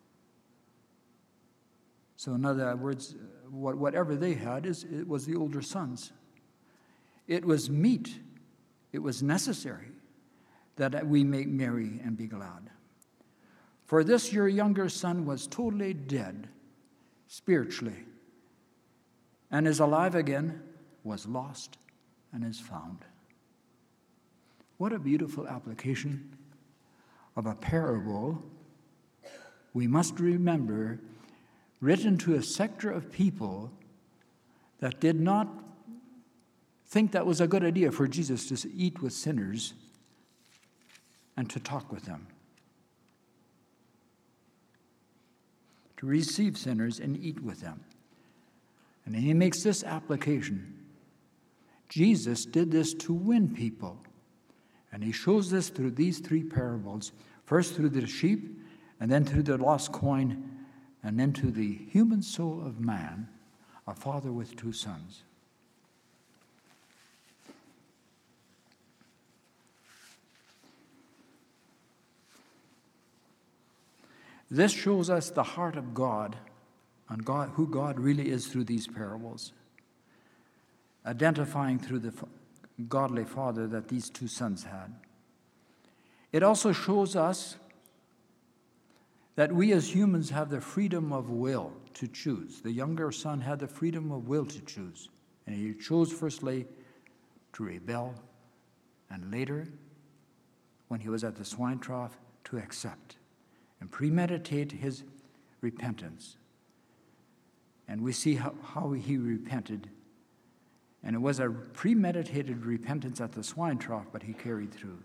Speaker 1: So in other words, whatever they had, is it was the older son's. It was meet, it was necessary that we make merry and be glad. For this your younger son was totally dead, spiritually, and is alive again, was lost, and is found. What a beautiful application of a parable, we must remember, written to a sector of people that did not think that was a good idea for Jesus to eat with sinners and to talk with them. To receive sinners and eat with them. And he makes this application. Jesus did this to win people. And he shows this through these three parables. First through the sheep, and then through the lost coin, and then to the human soul of man, a father with two sons. This shows us the heart of God and God, who God really is through these parables, identifying through the godly father that these two sons had. It also shows us that we as humans have the freedom of will to choose. The younger son had the freedom of will to choose, and he chose firstly to rebel, and later, when he was at the swine trough, to accept and premeditate his repentance. And we see how, how he repented. And it was a premeditated repentance at the swine trough, but he carried through.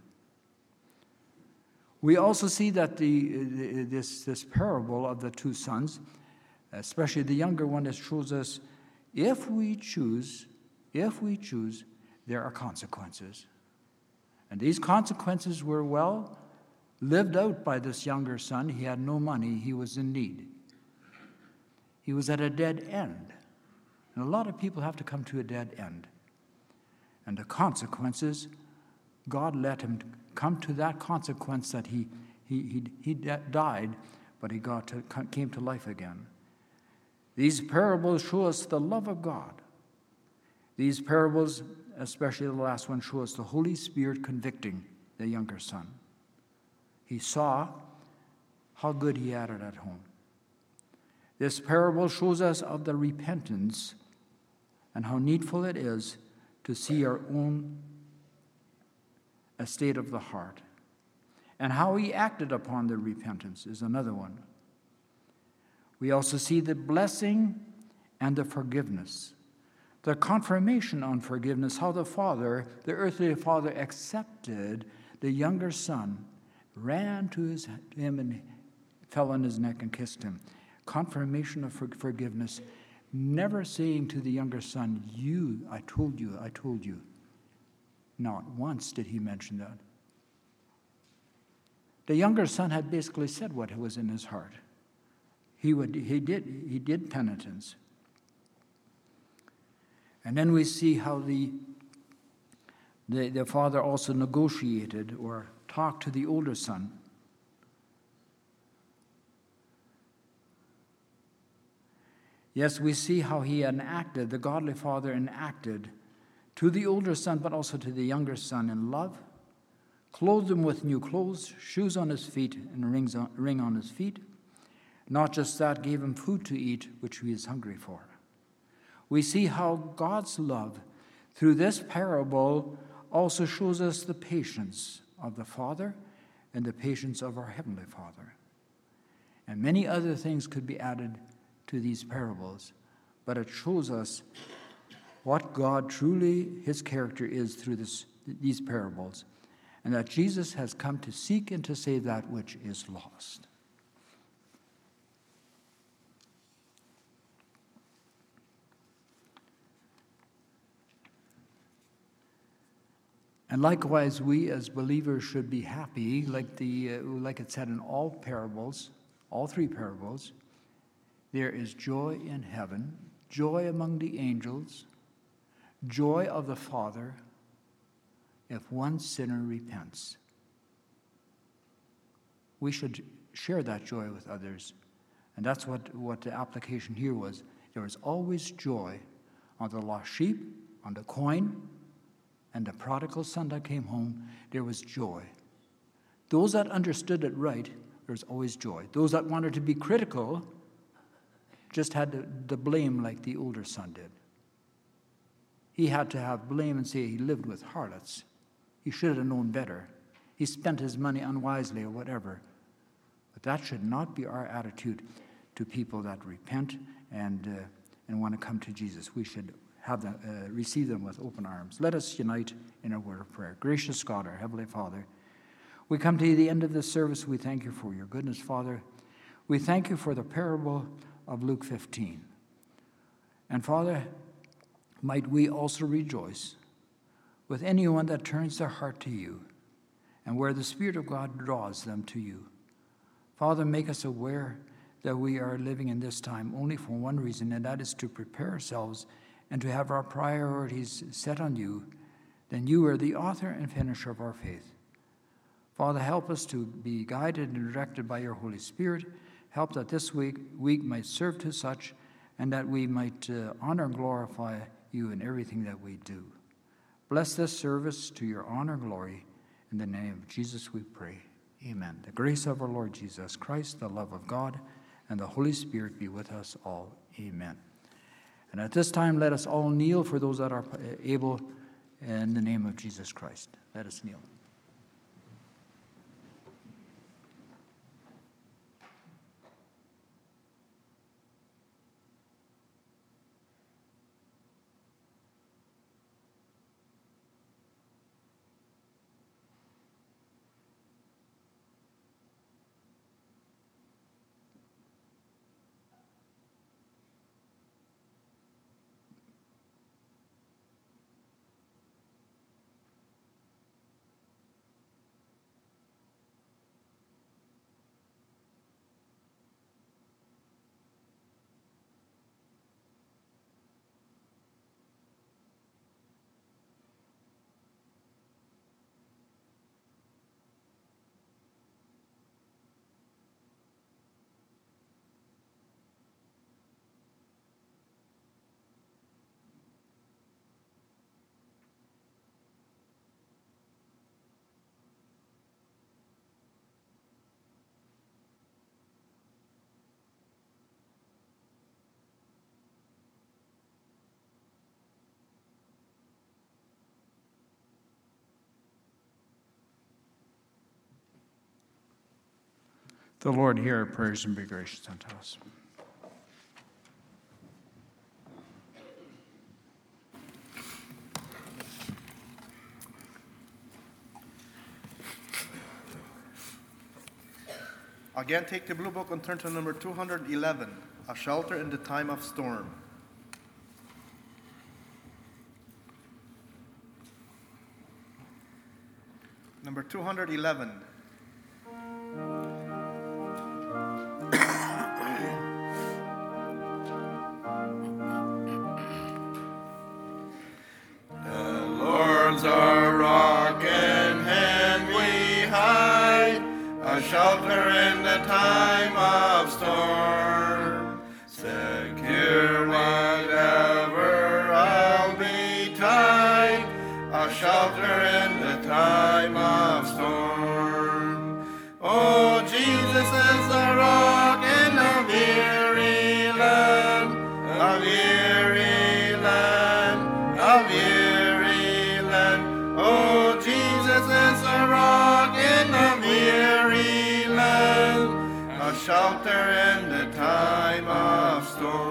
Speaker 1: We also see that the, the this, this parable of the two sons, especially the younger one, it shows us if we choose, if we choose, there are consequences. And these consequences were well lived out by this younger son. He had no money. He was in need. He was at a dead end. And a lot of people have to come to a dead end. And the consequences, God let him come to that consequence that he he he, he died, but he got to, came to life again. These parables show us the love of God. These parables, especially the last one, show us the Holy Spirit convicting the younger son. He saw how good he had it at home. This parable shows us of the repentance and how needful it is to see our own estate of the heart. And how he acted upon the repentance is another one. We also see the blessing and the forgiveness. The confirmation on forgiveness, how the father, the earthly father, accepted the younger son, ran to, his, to him and fell on his neck and kissed him. Confirmation of for, forgiveness, never saying to the younger son, you, I told you, I told you. Not once did he mention that. The younger son had basically said what was in his heart. He would, he did, he did penitence. And then we see how the, the, the father also negotiated or talked to the older son. Yes, we see how he enacted, the godly father enacted to the older son, but also to the younger son in love, clothed him with new clothes, shoes on his feet, and rings on, ring on his feet. Not just that, gave him food to eat, which he is hungry for. We see how God's love through this parable also shows us the patience of the Father and the patience of our Heavenly Father. And many other things could be added to these parables, but it shows us what God truly, his character is through this, these parables, and that Jesus has come to seek and to save that which is lost. And likewise, we as believers should be happy, like the uh, like it said in all parables, all three parables. There is joy in heaven, joy among the angels, joy of the Father, if one sinner repents. We should share that joy with others. And that's what, what the application here was. There was always joy on the lost sheep, on the coin, and the prodigal son that came home. There was joy. Those that understood it right, there was always joy. Those that wanted to be critical just had the, the blame like the older son did. He had to have blame and say he lived with harlots. He should have known better. He spent his money unwisely or whatever. But that should not be our attitude to people that repent and, uh, and want to come to Jesus. We should have them, uh, receive them with open arms. Let us unite in a word of prayer. Gracious God, our Heavenly Father, we come to the end of this service. We thank you for your goodness, Father. We thank you for the parable of Luke fifteen. And Father, might we also rejoice with anyone that turns their heart to you and where the Spirit of God draws them to you. Father, make us aware that we are living in this time only for one reason, and that is to prepare ourselves and to have our priorities set on you. Then you are the author and finisher of our faith. Father, help us to be guided and directed by your Holy Spirit. Help that this week, week might serve to such, and that we might uh, honor and glorify you in everything that we do. Bless this service to your honor and glory. In the name of Jesus we pray. Amen. The grace of our Lord Jesus Christ, the love of God, and the Holy Spirit be with us all. Amen. And at this time, let us all kneel for those that are able in the name of Jesus Christ. Let us kneel. The Lord hear our prayers and be gracious unto us.
Speaker 2: Again, take the blue book and turn to number two hundred eleven, A Shelter in the Time of Storm. Number two hundred eleven.
Speaker 3: The Lord's our rock and hand we hide, a shelter in the time of storm. Secure whatever I'll betide, a shelter in the time of storm. Oh, Jesus is the rock in a weary land, a weary land, a weary land. Oh, Jesus is the rock in a weary land, a shelter in the time of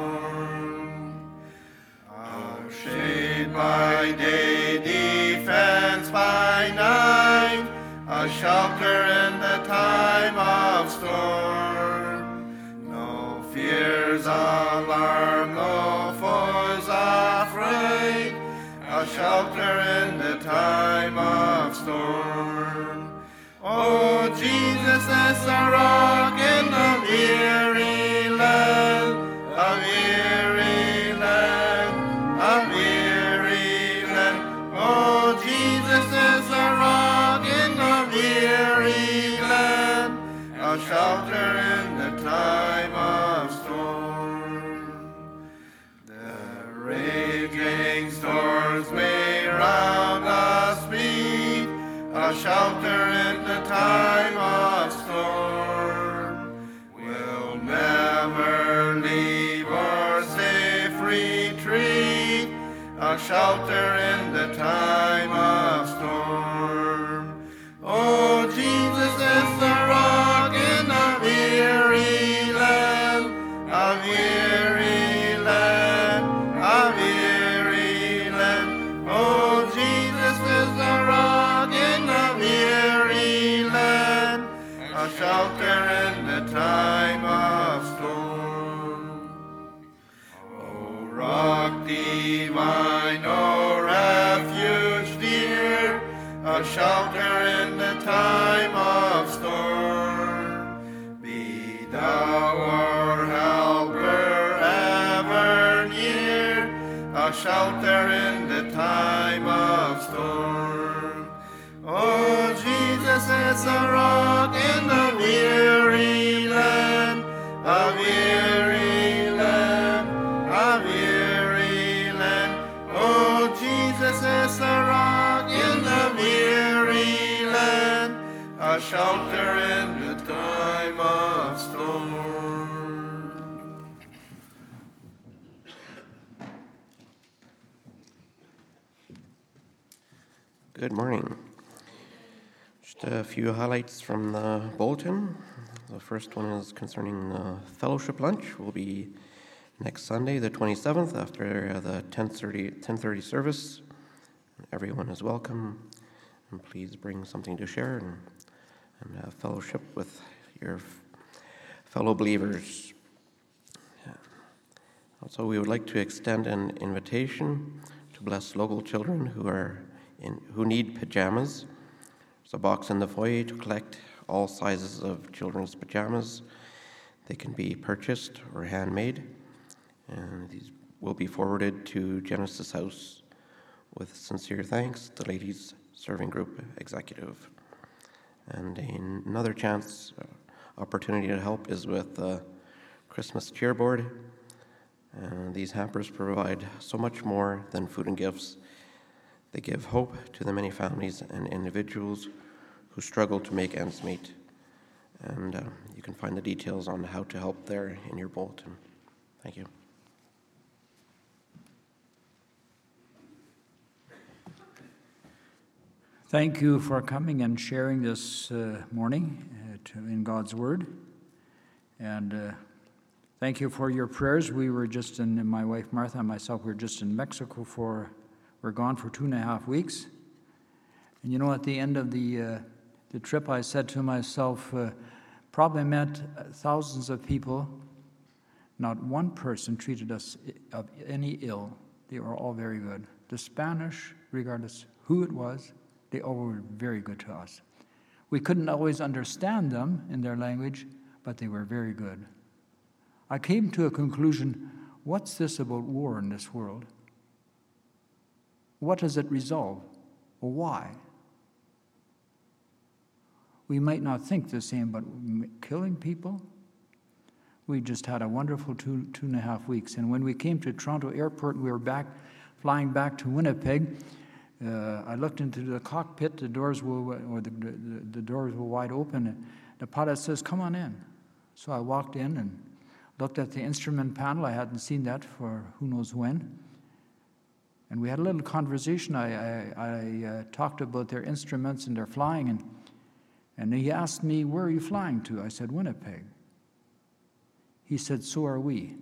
Speaker 3: storm. Our shade by day, defense by night, a shelter in the time of storm. No fears alarm, no foes afraid, a shelter in the time of storm. Oh, Jesus is the rock in a weary land, a weary land, a weary land. Oh, Jesus is the rock in a weary land, a shelter in the time of storm. The raging storms may round us beat, a shelter in the time of storm. We'll never leave our safe retreat, a shelter in the time of storm. Oh, Jesus is the rock in a weary land, a weary land, a weary land. Oh, Jesus is the rock in a weary land, a shelter in the time of storm. Oh, rock divine, oh, refuge dear, a shelter in the time of storm. Be thou our helper ever near, a shelter in the time of storm. Oh, Jesus is a rock in a weary land, a weary land, a weary land. Oh, Jesus is a rock in a weary land, a shelter in the time of storm.
Speaker 6: Good morning. Just a few highlights from the bulletin. The first one is concerning the fellowship lunch. Will be next Sunday, the twenty-seventh, after the ten thirty service. Everyone is welcome, and please bring something to share and, and uh, fellowship with your f- fellow believers. Yeah. Also, we would like to extend an invitation to bless local children who are in, who need pajamas. There's a box in the foyer to collect all sizes of children's pajamas. They can be purchased or handmade, and these will be forwarded to Genesis House. With sincere thanks, the Ladies Serving Group Executive. And another chance, uh, opportunity to help is with the Christmas Cheer Board. And these hampers provide so much more than food and gifts. They give hope to the many families and individuals who struggle to make ends meet. And uh, you can find the details on how to help there in your bulletin. Thank you.
Speaker 1: Thank you for coming and sharing this uh, morning uh, to, in God's Word. And uh, thank you for your prayers. We were just in, my wife Martha and myself, we were just in Mexico for, we're gone for two and a half weeks. And you know, at the end of the, uh, the trip, I said to myself, uh, Probably met thousands of people. Not one person treated us of any ill. They were all very good. The Spanish, regardless who it was, they all were very good to us. We couldn't always understand them in their language, but they were very good. I came to a conclusion, what's this about war in this world? What does it resolve? Or why? We might not think the same, but killing people? We just had a wonderful two, two and a half weeks. And when we came to Toronto Airport, we were back, flying back to Winnipeg. Uh, I looked into the cockpit, the doors were, or the, the, the doors were wide open. And the pilot says, come on in. So I walked in and looked at the instrument panel. I hadn't seen that for who knows when. And we had a little conversation. I, I, I uh, talked about their instruments and their flying. And, and he asked me, where are you flying to? I said, Winnipeg. He said, so are we.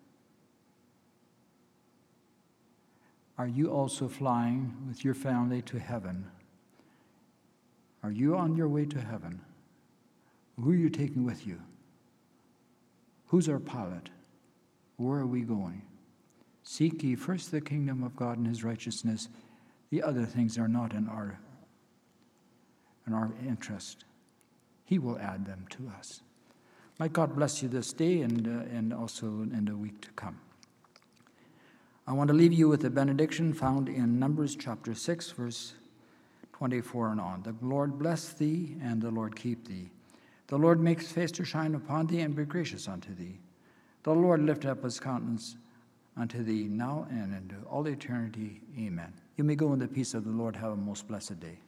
Speaker 1: Are you also flying with your family to heaven? Are you on your way to heaven? Who are you taking with you? Who's our pilot? Where are we going? Seek ye first the kingdom of God and his righteousness. The other things are not in our, in our interest. He will add them to us. May God bless you this day and, uh, and also in the week to come. I want to leave you with a benediction found in Numbers chapter six, verse twenty-four and on. The Lord bless thee, and the Lord keep thee. The Lord make his face to shine upon thee, and be gracious unto thee. The Lord lift up his countenance unto thee now and into all eternity. Amen. You may go in the peace of the Lord. Have a most blessed day.